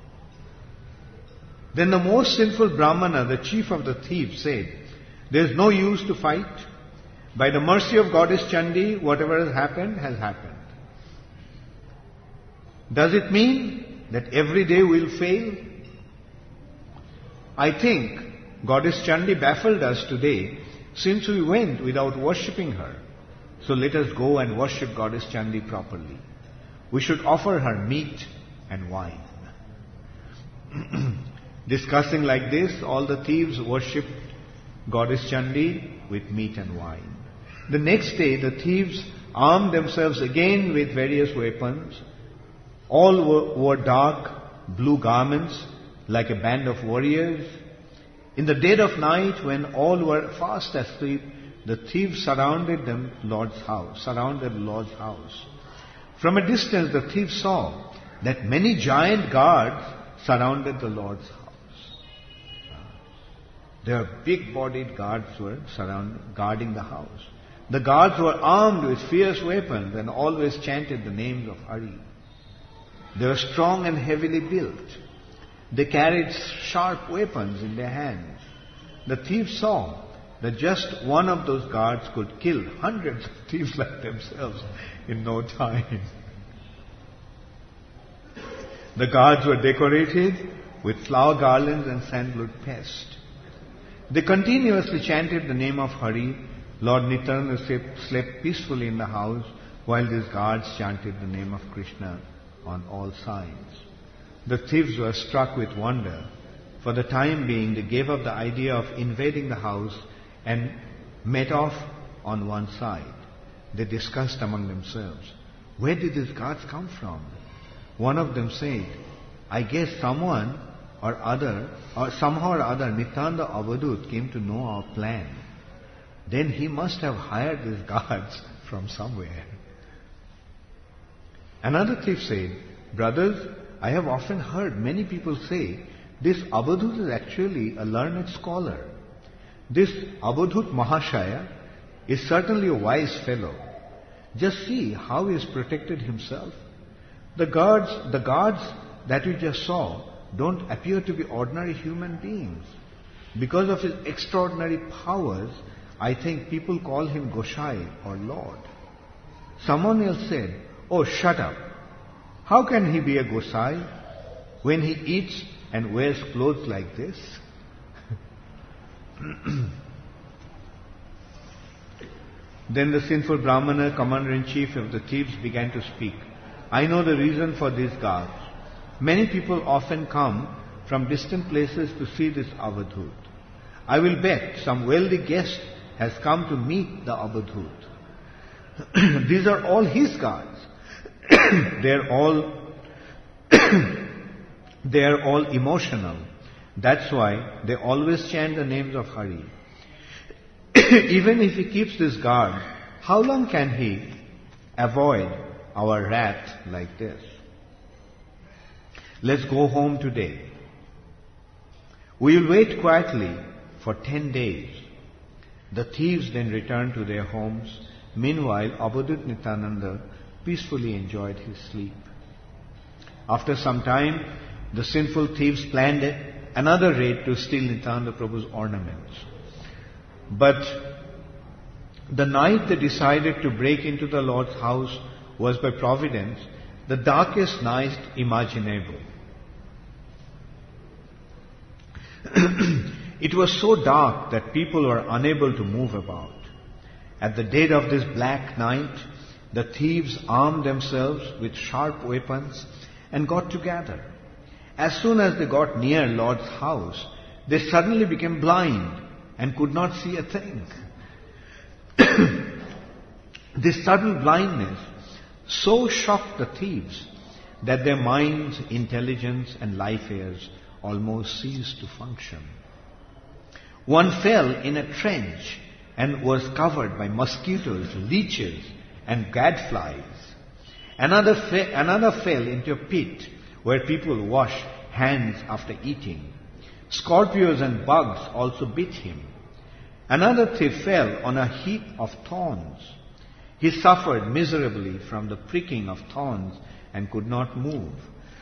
Then the most sinful Brahmana, the chief of the thieves, said, "There is no use to fight. By the mercy of Goddess Chandi, whatever has happened has happened." Does it mean that every day we'll fail? I think Goddess Chandi baffled us today since we went without worshipping her. So let us go and worship Goddess Chandi properly. We should offer her meat and wine. Discussing like this, all the thieves worshipped Goddess Chandi with meat and wine. The next day, the thieves armed themselves again with various weapons. All wore dark blue garments like a band of warriors. In the dead of night, when all were fast asleep, the thieves surrounded the Lord's house. From a distance, the thieves saw that many giant guards surrounded the Lord's house. Their big-bodied guards were guarding the house. The guards were armed with fierce weapons and always chanted the names of Hari. They were strong and heavily built. They carried sharp weapons in their hands. The thieves saw that just one of those guards could kill hundreds of thieves like themselves in no time. The guards were decorated with flower garlands and sandalwood paste. They continuously chanted the name of Hari. Lord Nityananda slept peacefully in the house while these guards chanted the name of Krishna on all sides. The thieves were struck with wonder. For the time being, they gave up the idea of invading the house and met off on one side. They discussed among themselves, "Where did these guards come from?" One of them said, "I guess somehow or other, Nityananda Avadhut came to know our plan. Then he must have hired these guards from somewhere." Another thief said, "Brothers, I have often heard many people say this Avadhut is actually a learned scholar. This Avadhut Mahashaya is certainly a wise fellow. Just see how he has protected himself. The guards that we just saw don't appear to be ordinary human beings. Because of his extraordinary powers, I think people call him Goshai or Lord." Someone else said, "Oh, shut up. How can he be a Gosai when he eats and wears clothes like this?" Then the sinful Brahmana, commander-in-chief of the thieves, began to speak. "I know the reason for these guards. Many people often come from distant places to see this Avadhut. I will bet some wealthy guest has come to meet the Avadhut. These are all his guards. They are all emotional. That's why they always chant the names of Hari. Even if he keeps this guard, how long can he avoid our wrath like this? Let's go home today. We will wait quietly for 10 days. The thieves then returned to their homes. Meanwhile, Avadhut Nityananda peacefully enjoyed his sleep. After some time, the sinful thieves planned another raid to steal Nityananda Prabhu's ornaments. But the night they decided to break into the Lord's house was by providence the darkest night imaginable. It was so dark that people were unable to move about. At the dead of this black night, the thieves armed themselves with sharp weapons and got together. As soon as they got near Lord's house, they suddenly became blind and could not see a thing. This sudden blindness so shocked the thieves that their minds, intelligence and life airs almost ceased to function. One fell in a trench and was covered by mosquitoes, leeches and gadflies. Another fell into a pit where people wash hands after eating. Scorpions and bugs also bit him. Another thief fell on a heap of thorns. He suffered miserably from the pricking of thorns and could not move.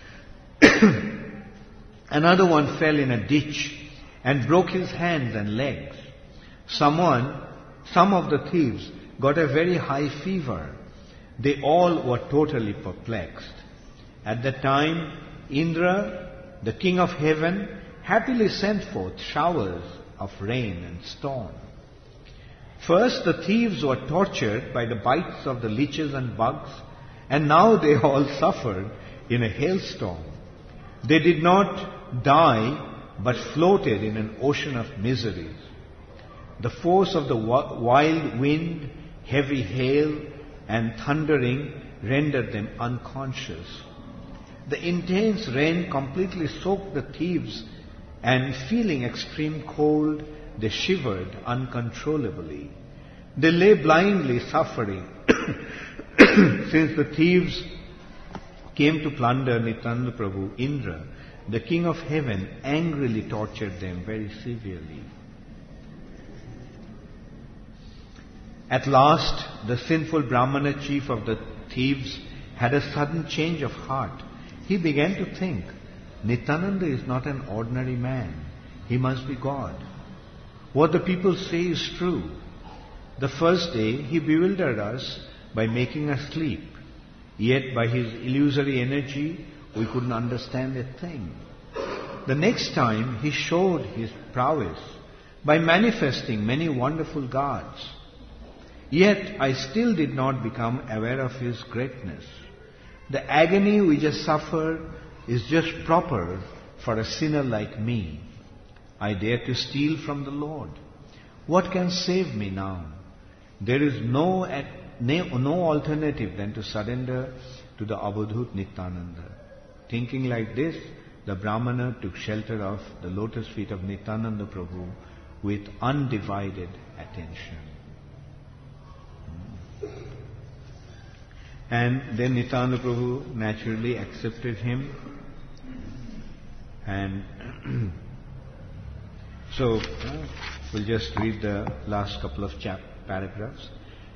Another one fell in a ditch and broke his hands and legs. Some of the thieves got a very high fever. They all were totally perplexed. At that time, Indra, the king of heaven, happily sent forth showers of rain and storm. First, the thieves were tortured by the bites of the leeches and bugs, and now they all suffered in a hailstorm. They did not die, but floated in an ocean of miseries. The force of the wild wind, heavy hail, and thundering rendered them unconscious. The intense rain completely soaked the thieves, and feeling extreme cold, they shivered uncontrollably. They lay blindly suffering. Since the thieves came to plunder Nityananda Prabhu, Indra, the king of heaven, angrily tortured them very severely. At last, the sinful Brahmana chief of the thieves had a sudden change of heart. He began to think, Nityananda is not an ordinary man. He must be God. What the people say is true. The first day, he bewildered us by making us sleep. Yet by his illusory energy, we couldn't understand a thing. The next time, he showed his prowess by manifesting many wonderful gods. Yet I still did not become aware of his greatness. The agony we just suffered is just proper for a sinner like me. I dare to steal from the Lord. What can save me now? There is no alternative than to surrender to the Avadhut Nityananda. Thinking like this, the Brahmana took shelter of the lotus feet of Nityananda Prabhu with undivided attention. And then Nityananda Prabhu naturally accepted him. And so we'll just read the last couple of paragraphs.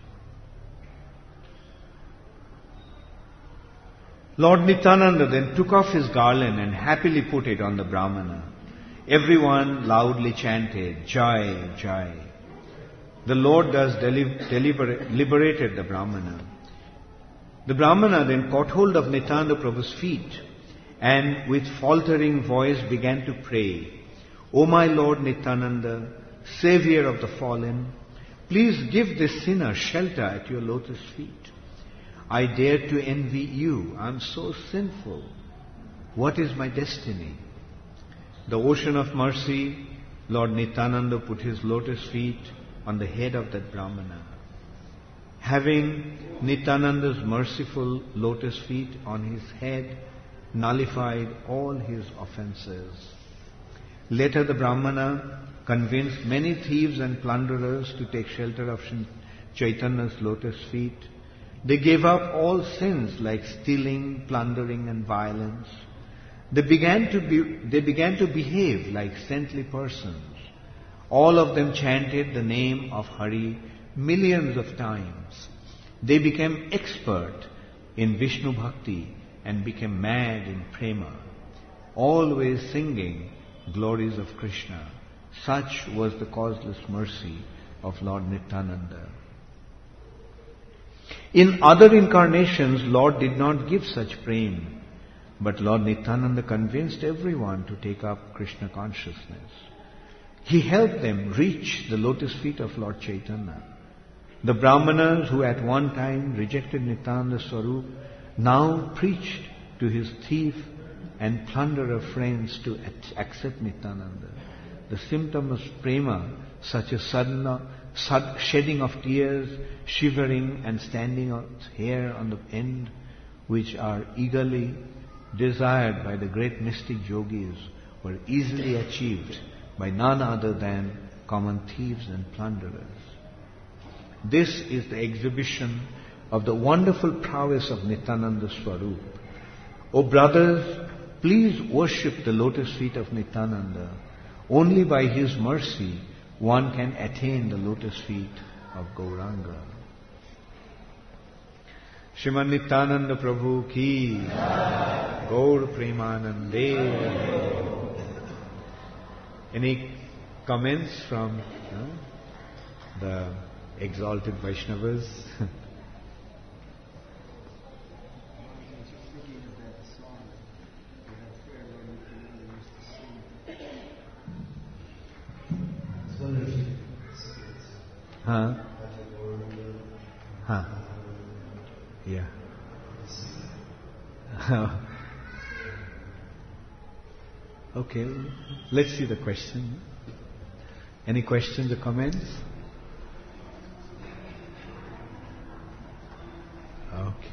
Lord Nityananda then took off his garland and happily put it on the Brahmana. Everyone loudly chanted, Jai, Jai. The Lord thus liberated the Brahmana. The Brahmana then caught hold of Nityananda Prabhu's feet and with faltering voice began to pray, O my Lord Nityananda, Savior of the fallen, please give this sinner shelter at your lotus feet. I dare to envy you. I am so sinful. What is my destiny? The ocean of mercy, Lord Nityananda put his lotus feet on the head of that Brahmana. Having Nityananda's merciful lotus feet on his head, nullified all his offences. Later the Brahmana convinced many thieves and plunderers to take shelter of Chaitanya's lotus feet. They gave up all sins like stealing, plundering and violence. They began to behave like saintly persons. All of them chanted the name of Hari millions of times. They became expert in Vishnu Bhakti and became mad in Prema, always singing glories of Krishna. Such was the causeless mercy of Lord Nityananda. In other incarnations, Lord did not give such prema, but Lord Nityananda convinced everyone to take up Krishna consciousness. He helped them reach the lotus feet of Lord Chaitanya. The Brahmanas who at one time rejected Nityananda Swarup now preached to his thief and plunderer friends to accept Nityananda. The symptom of prema, such as sudden shedding of tears, shivering and standing of hair on the end, which are eagerly desired by the great mystic yogis, were easily achieved by none other than common thieves and plunderers. This is the exhibition of the wonderful prowess of Nityananda Swarup. O brothers, please worship the lotus feet of Nityananda. Only by his mercy one can attain the lotus feet of Gauranga. Shriman Nityananda Prabhu ki, Gaur Premanande. Any comments from the exalted Vaishnavas? Huh? Huh? Yeah. Okay, let's see the question. Any questions or comments? Okay.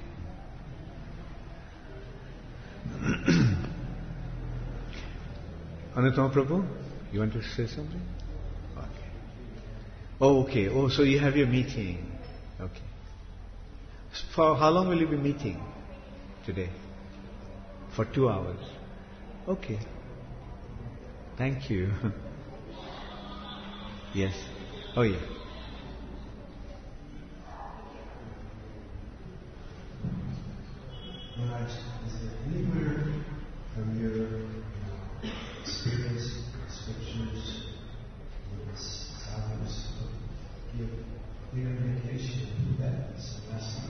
Anutama Prabhu, you want to say something? Okay. Oh, okay. Oh, so you have your meeting. Okay. For how long will you be meeting today? For 2 hours. Okay. Thank you. Yes. Oh, yeah. Maharaj, is there anywhere from your experience, scriptures, sadhus, give clear indication that sannyasi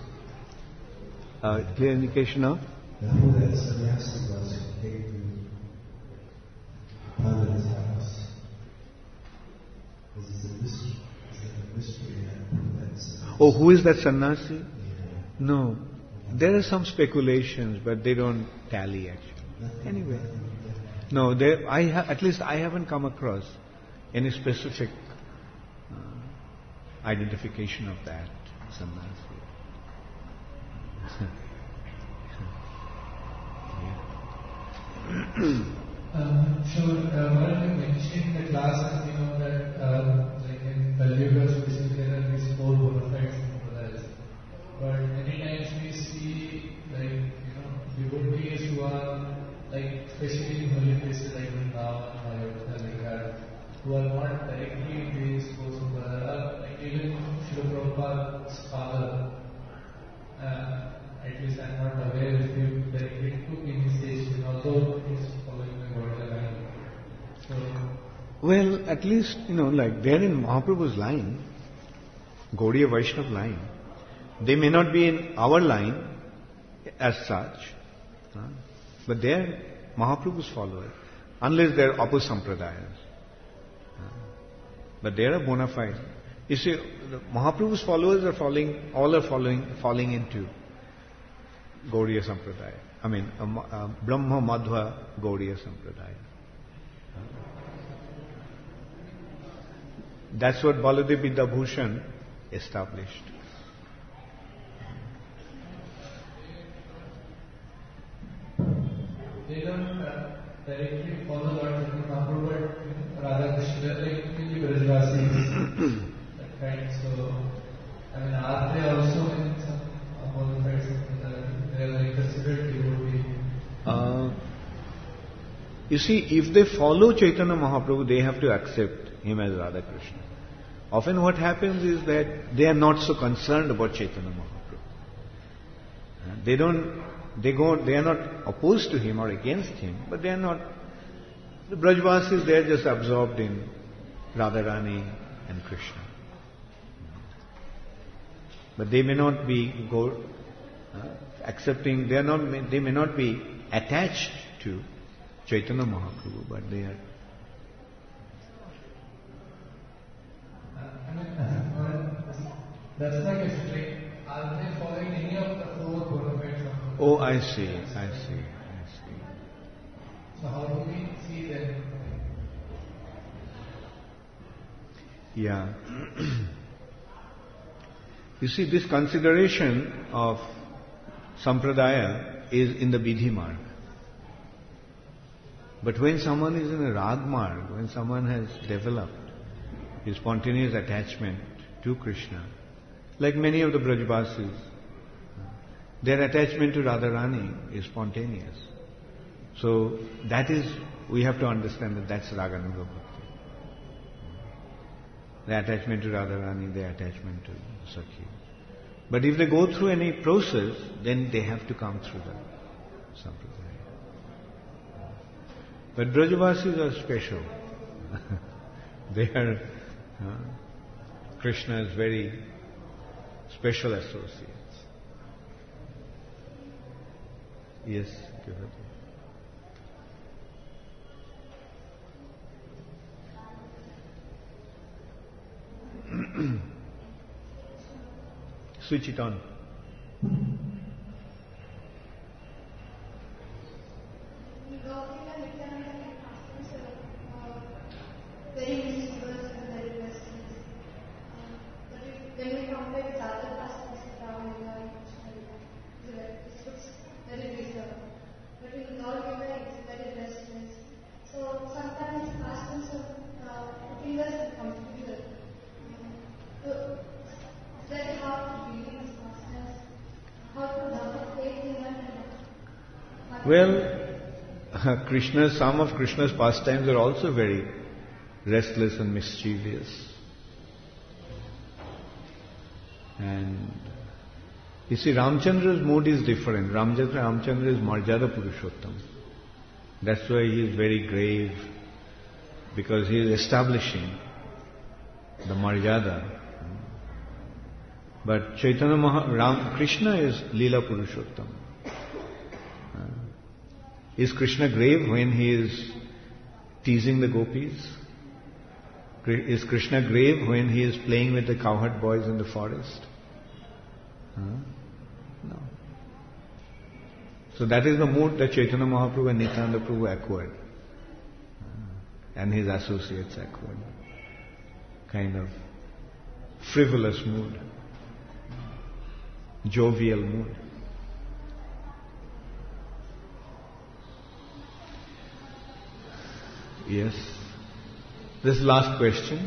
was? Clear indication of? Who that sannyasi was who came to Pandita's house. This is a mystery. It's like a mystery. Oh, who is that sannyasi? Yeah. No. There are some speculations, but they don't tally actually. Anyway. No, at least I haven't come across any specific identification of that sannyasi. When you mentioned in the class, that like in Kaliyuga, basically there are these 4 bona fide sampradayas. But many times we see devotees who are especially in holy places like Vrindavan or who are not directly in these 4 sampradayas. Even Srila Prabhupada's father, at least I am not aware if he directly took initiation, although he is following the Gaudiya line. So, well, at least, there in Mahaprabhu's line, Gaudiya Vaishnava line, they may not be in our line as such, but they are Mahaprabhu's followers, unless they are Apasampradayas. But they are bona fide. You see, Mahaprabhu's followers are falling into Gaudiya Sampradaya. I mean, Brahma Madhva Gaudiya Sampradaya. That's what Baladev Vidyabhushan established. They don't directly follow Lord Chaitanya, but Radha Krishna, like in the Brajvasis, that kind. So, are they also in some bona fide sampradaya? They are considered devotee. You see, if they follow Chaitanya Mahaprabhu, they have to accept him as Radha Krishna. Often what happens is that they are not so concerned about Chaitanya Mahaprabhu. They are not opposed to him or against him, but they are not. The Brajvasis, they are just absorbed in Radharani and Krishna. But they may not be accepting. They may not be attached to Chaitanya Mahaprabhu, but they are. That's my question. Are they following any of the 4 bona fide sampradayas? Oh, I see. So how do we see them? Yeah. You see, this consideration of Sampradaya is in the Vidhi Marg. But when someone is in a Rag Marg, when someone has developed his spontaneous attachment to Krishna, like many of the Brajvasis, their attachment to Radharani is spontaneous. So that is, we have to understand that that's Raganuga Bhakti. the attachment to Radharani, the attachment to Sakhi. But if they go through any process, then they have to come through the Sampradaya. But Brajavasis are special. They are Krishna's very special associates. Yes, Kivati. Switch it on. Very mischievous and very restless. But when we compare with other pastimes of Ramalila and Krishnalila, it's very reserved. But in Lord Yoga, it's very restless. So sometimes pastimes of putting us in confusion. So it's very hard to believe these pastimes. How to develop faith in them. Well, some of Krishna's pastimes are also very restless and mischievous. And you see, Ramchandra's mood is different. Ramchandra is Marjada Purushottam. That's why he is very grave, because he is establishing the Marjada. But Krishna is Leela Purushottam. Is Krishna grave when he is teasing the gopis? Is Krishna grave when he is playing with the cowherd boys in the forest? No. So that is the mood that Chaitanya Mahaprabhu and Nityananda Prabhu acquired. And his associates acquired. Kind of frivolous mood. Jovial mood. Yes. This last question.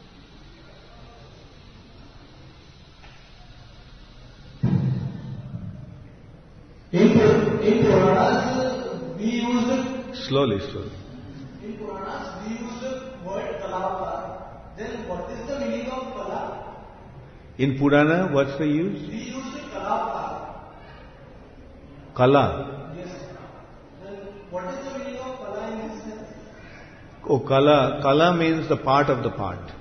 In Puranas, we use the Slowly. In Puranas, we use the word Kalapa. Then what is the meaning of Kala? In Purana, what's the use? We use the Kalapa. Kala. Yes. Then what is the meaning of Kala in this sense? Oh, Kala. Kala means the part of the part.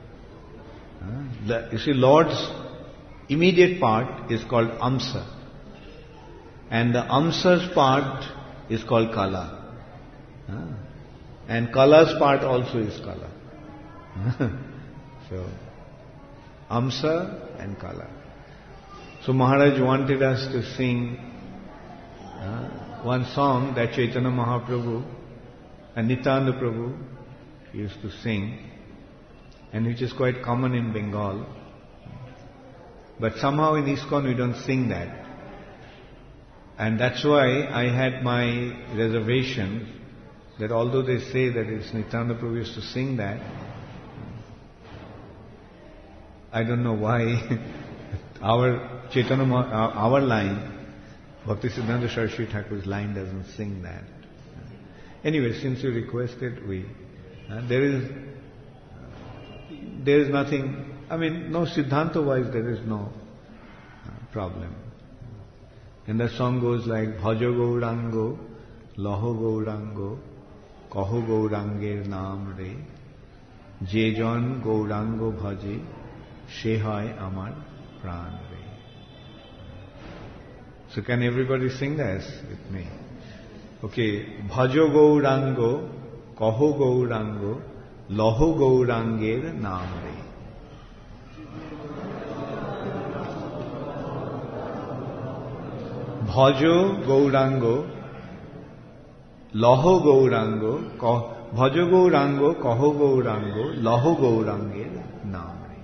You see, Lord's immediate part is called Amsa. And the Amsa's part is called Kala. And Kala's part also is Kala. So, Amsa and Kala. So Maharaj wanted us to sing one song that Chaitanya Mahaprabhu and Nityananda Prabhu used to sing, and which is quite common in Bengal. But somehow in ISKCON we don't sing that. And that's why I had my reservations that although they say that it's Nityananda Prabhu used to sing that, I don't know why our line, Bhakti Siddhanta Saraswati Thakur's line doesn't sing that. Anyway, since you requested, there is nothing, no Siddhanta wise there is no problem. And the song goes like, Bhajo Gaurango, Laho Gaurango, Kaho Gaurangir Naam Re, Jejon Gaurango Bhaji, Shehai Amar Pran Re. So can everybody sing this with me? Okay, Bhajo Gaurango, Kaho Gaurango, Laho Gaurangir Naam Re. Bhajo Gaurango, Laho Gaurango, Bhajo Gaurango, Kaho Gaurango, Laho Gaurangir Naam Re.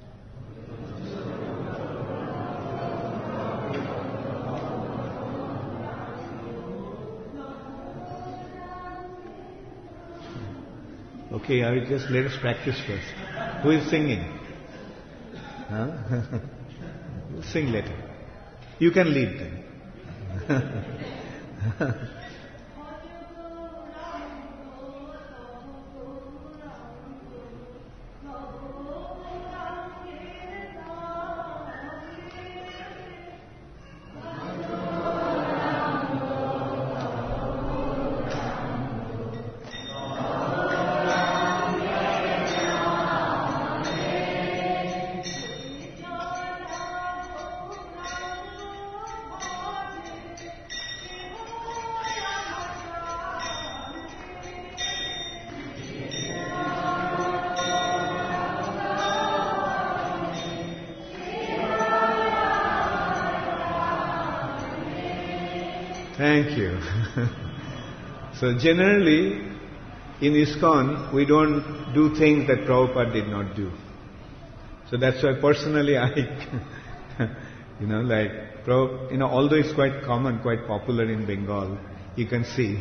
Okay, I will just let us practice first. Who is singing? Sing later. You can lead then. Thank you. So generally, in ISKCON, we don't do things that Prabhupada did not do. So that's why personally I, although it's quite common, quite popular in Bengal, you can see.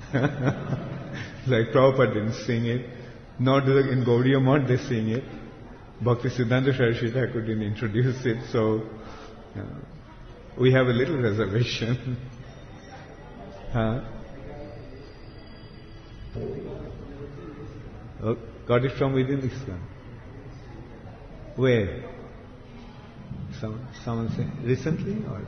Like Prabhupada didn't sing it, nor do in Gaudiya Math they sing it. Bhakti Siddhanta Saraswati Thakur didn't introduce it, so we have a little reservation. Oh, got it from within ISKCON. Where? Someone say recently or?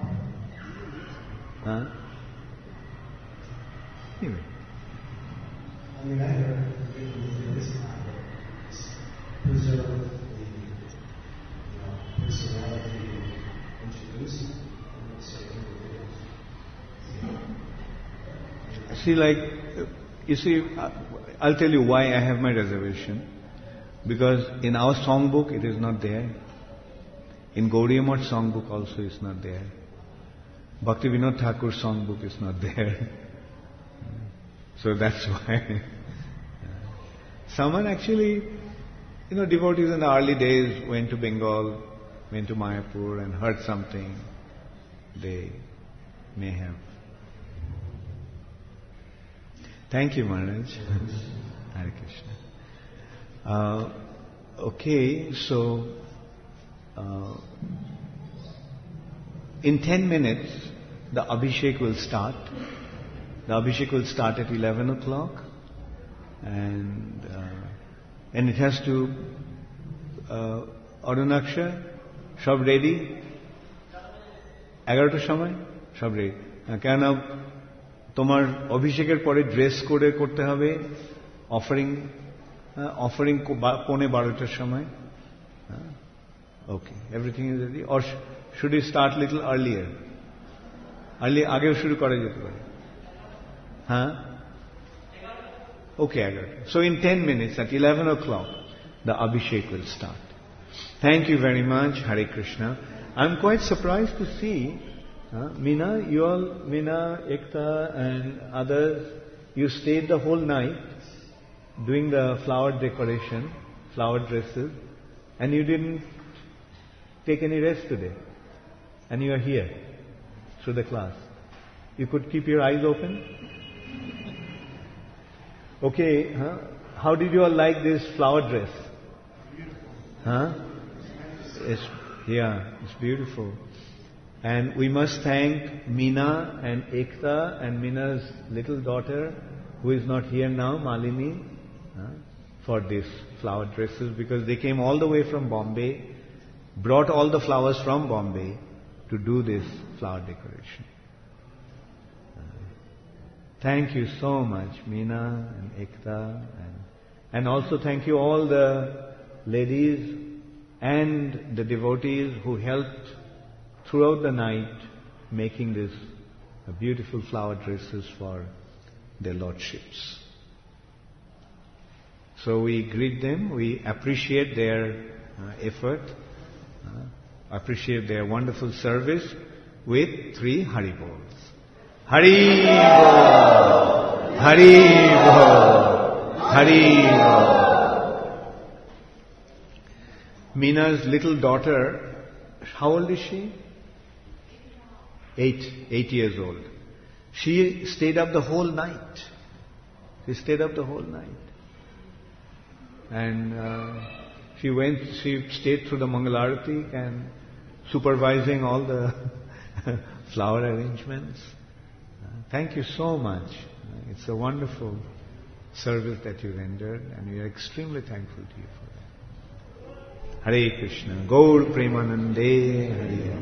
Anyway. I mean, I heard in this time, preserve the personality introducing and say See, I'll tell you why I have my reservation. Because in our songbook it is not there. In Gaudiya Math songbook also is not there. Bhakti Vinod Thakur's songbook is not there. So that's why. Someone actually, devotees in the early days went to Bengal, went to Mayapur and heard something. They may have. Thank you, Maharaj. Hare Krishna. Okay, so in 10 minutes the Abhishek will start. The Abhishek will start at 11 o'clock and it has to Arunaksha, সব ready? 11টার সময় সব ready. কেন তোমার অভিষেকের পরে dress কোডে করতে হবে offering 11:15 সময়. Okay, everything is ready. Or should we start little earlier? আগেও শুরু করা যেতে পারে. Okay, I got it. So in 10 minutes at 11 o'clock, the Abhishek will start. Thank you very much. Hare Krishna. I'm quite surprised to see Meena, Ekta and others, you stayed the whole night doing the flower decoration, flower dresses, and you didn't take any rest today. And you are here through the class. You could keep your eyes open? Okay, how did you all like this flower dress? It's beautiful. And we must thank Meena and Ekta and Meena's little daughter, who is not here now, Malini, for these flower dresses, because they came all the way from Bombay, brought all the flowers from Bombay to do this flower decoration. Thank you so much, Meena and Ekta, and also thank you all the ladies and the devotees who helped throughout the night making this beautiful flower dresses for their lordships. So we greet them, we appreciate their effort, appreciate their wonderful service with 3 Hari Bols. Hari Bol, Hari Bol, Hari Bol. Meena's little daughter, how old is she? 8 years old. She stayed up the whole night. She stayed up the whole night. And she stayed through the Mangalarati and supervising all the flower arrangements. Thank you so much. It's a wonderful service that you rendered, and we are extremely thankful to you for that. Hare Krishna. Gaur Premanande Hare.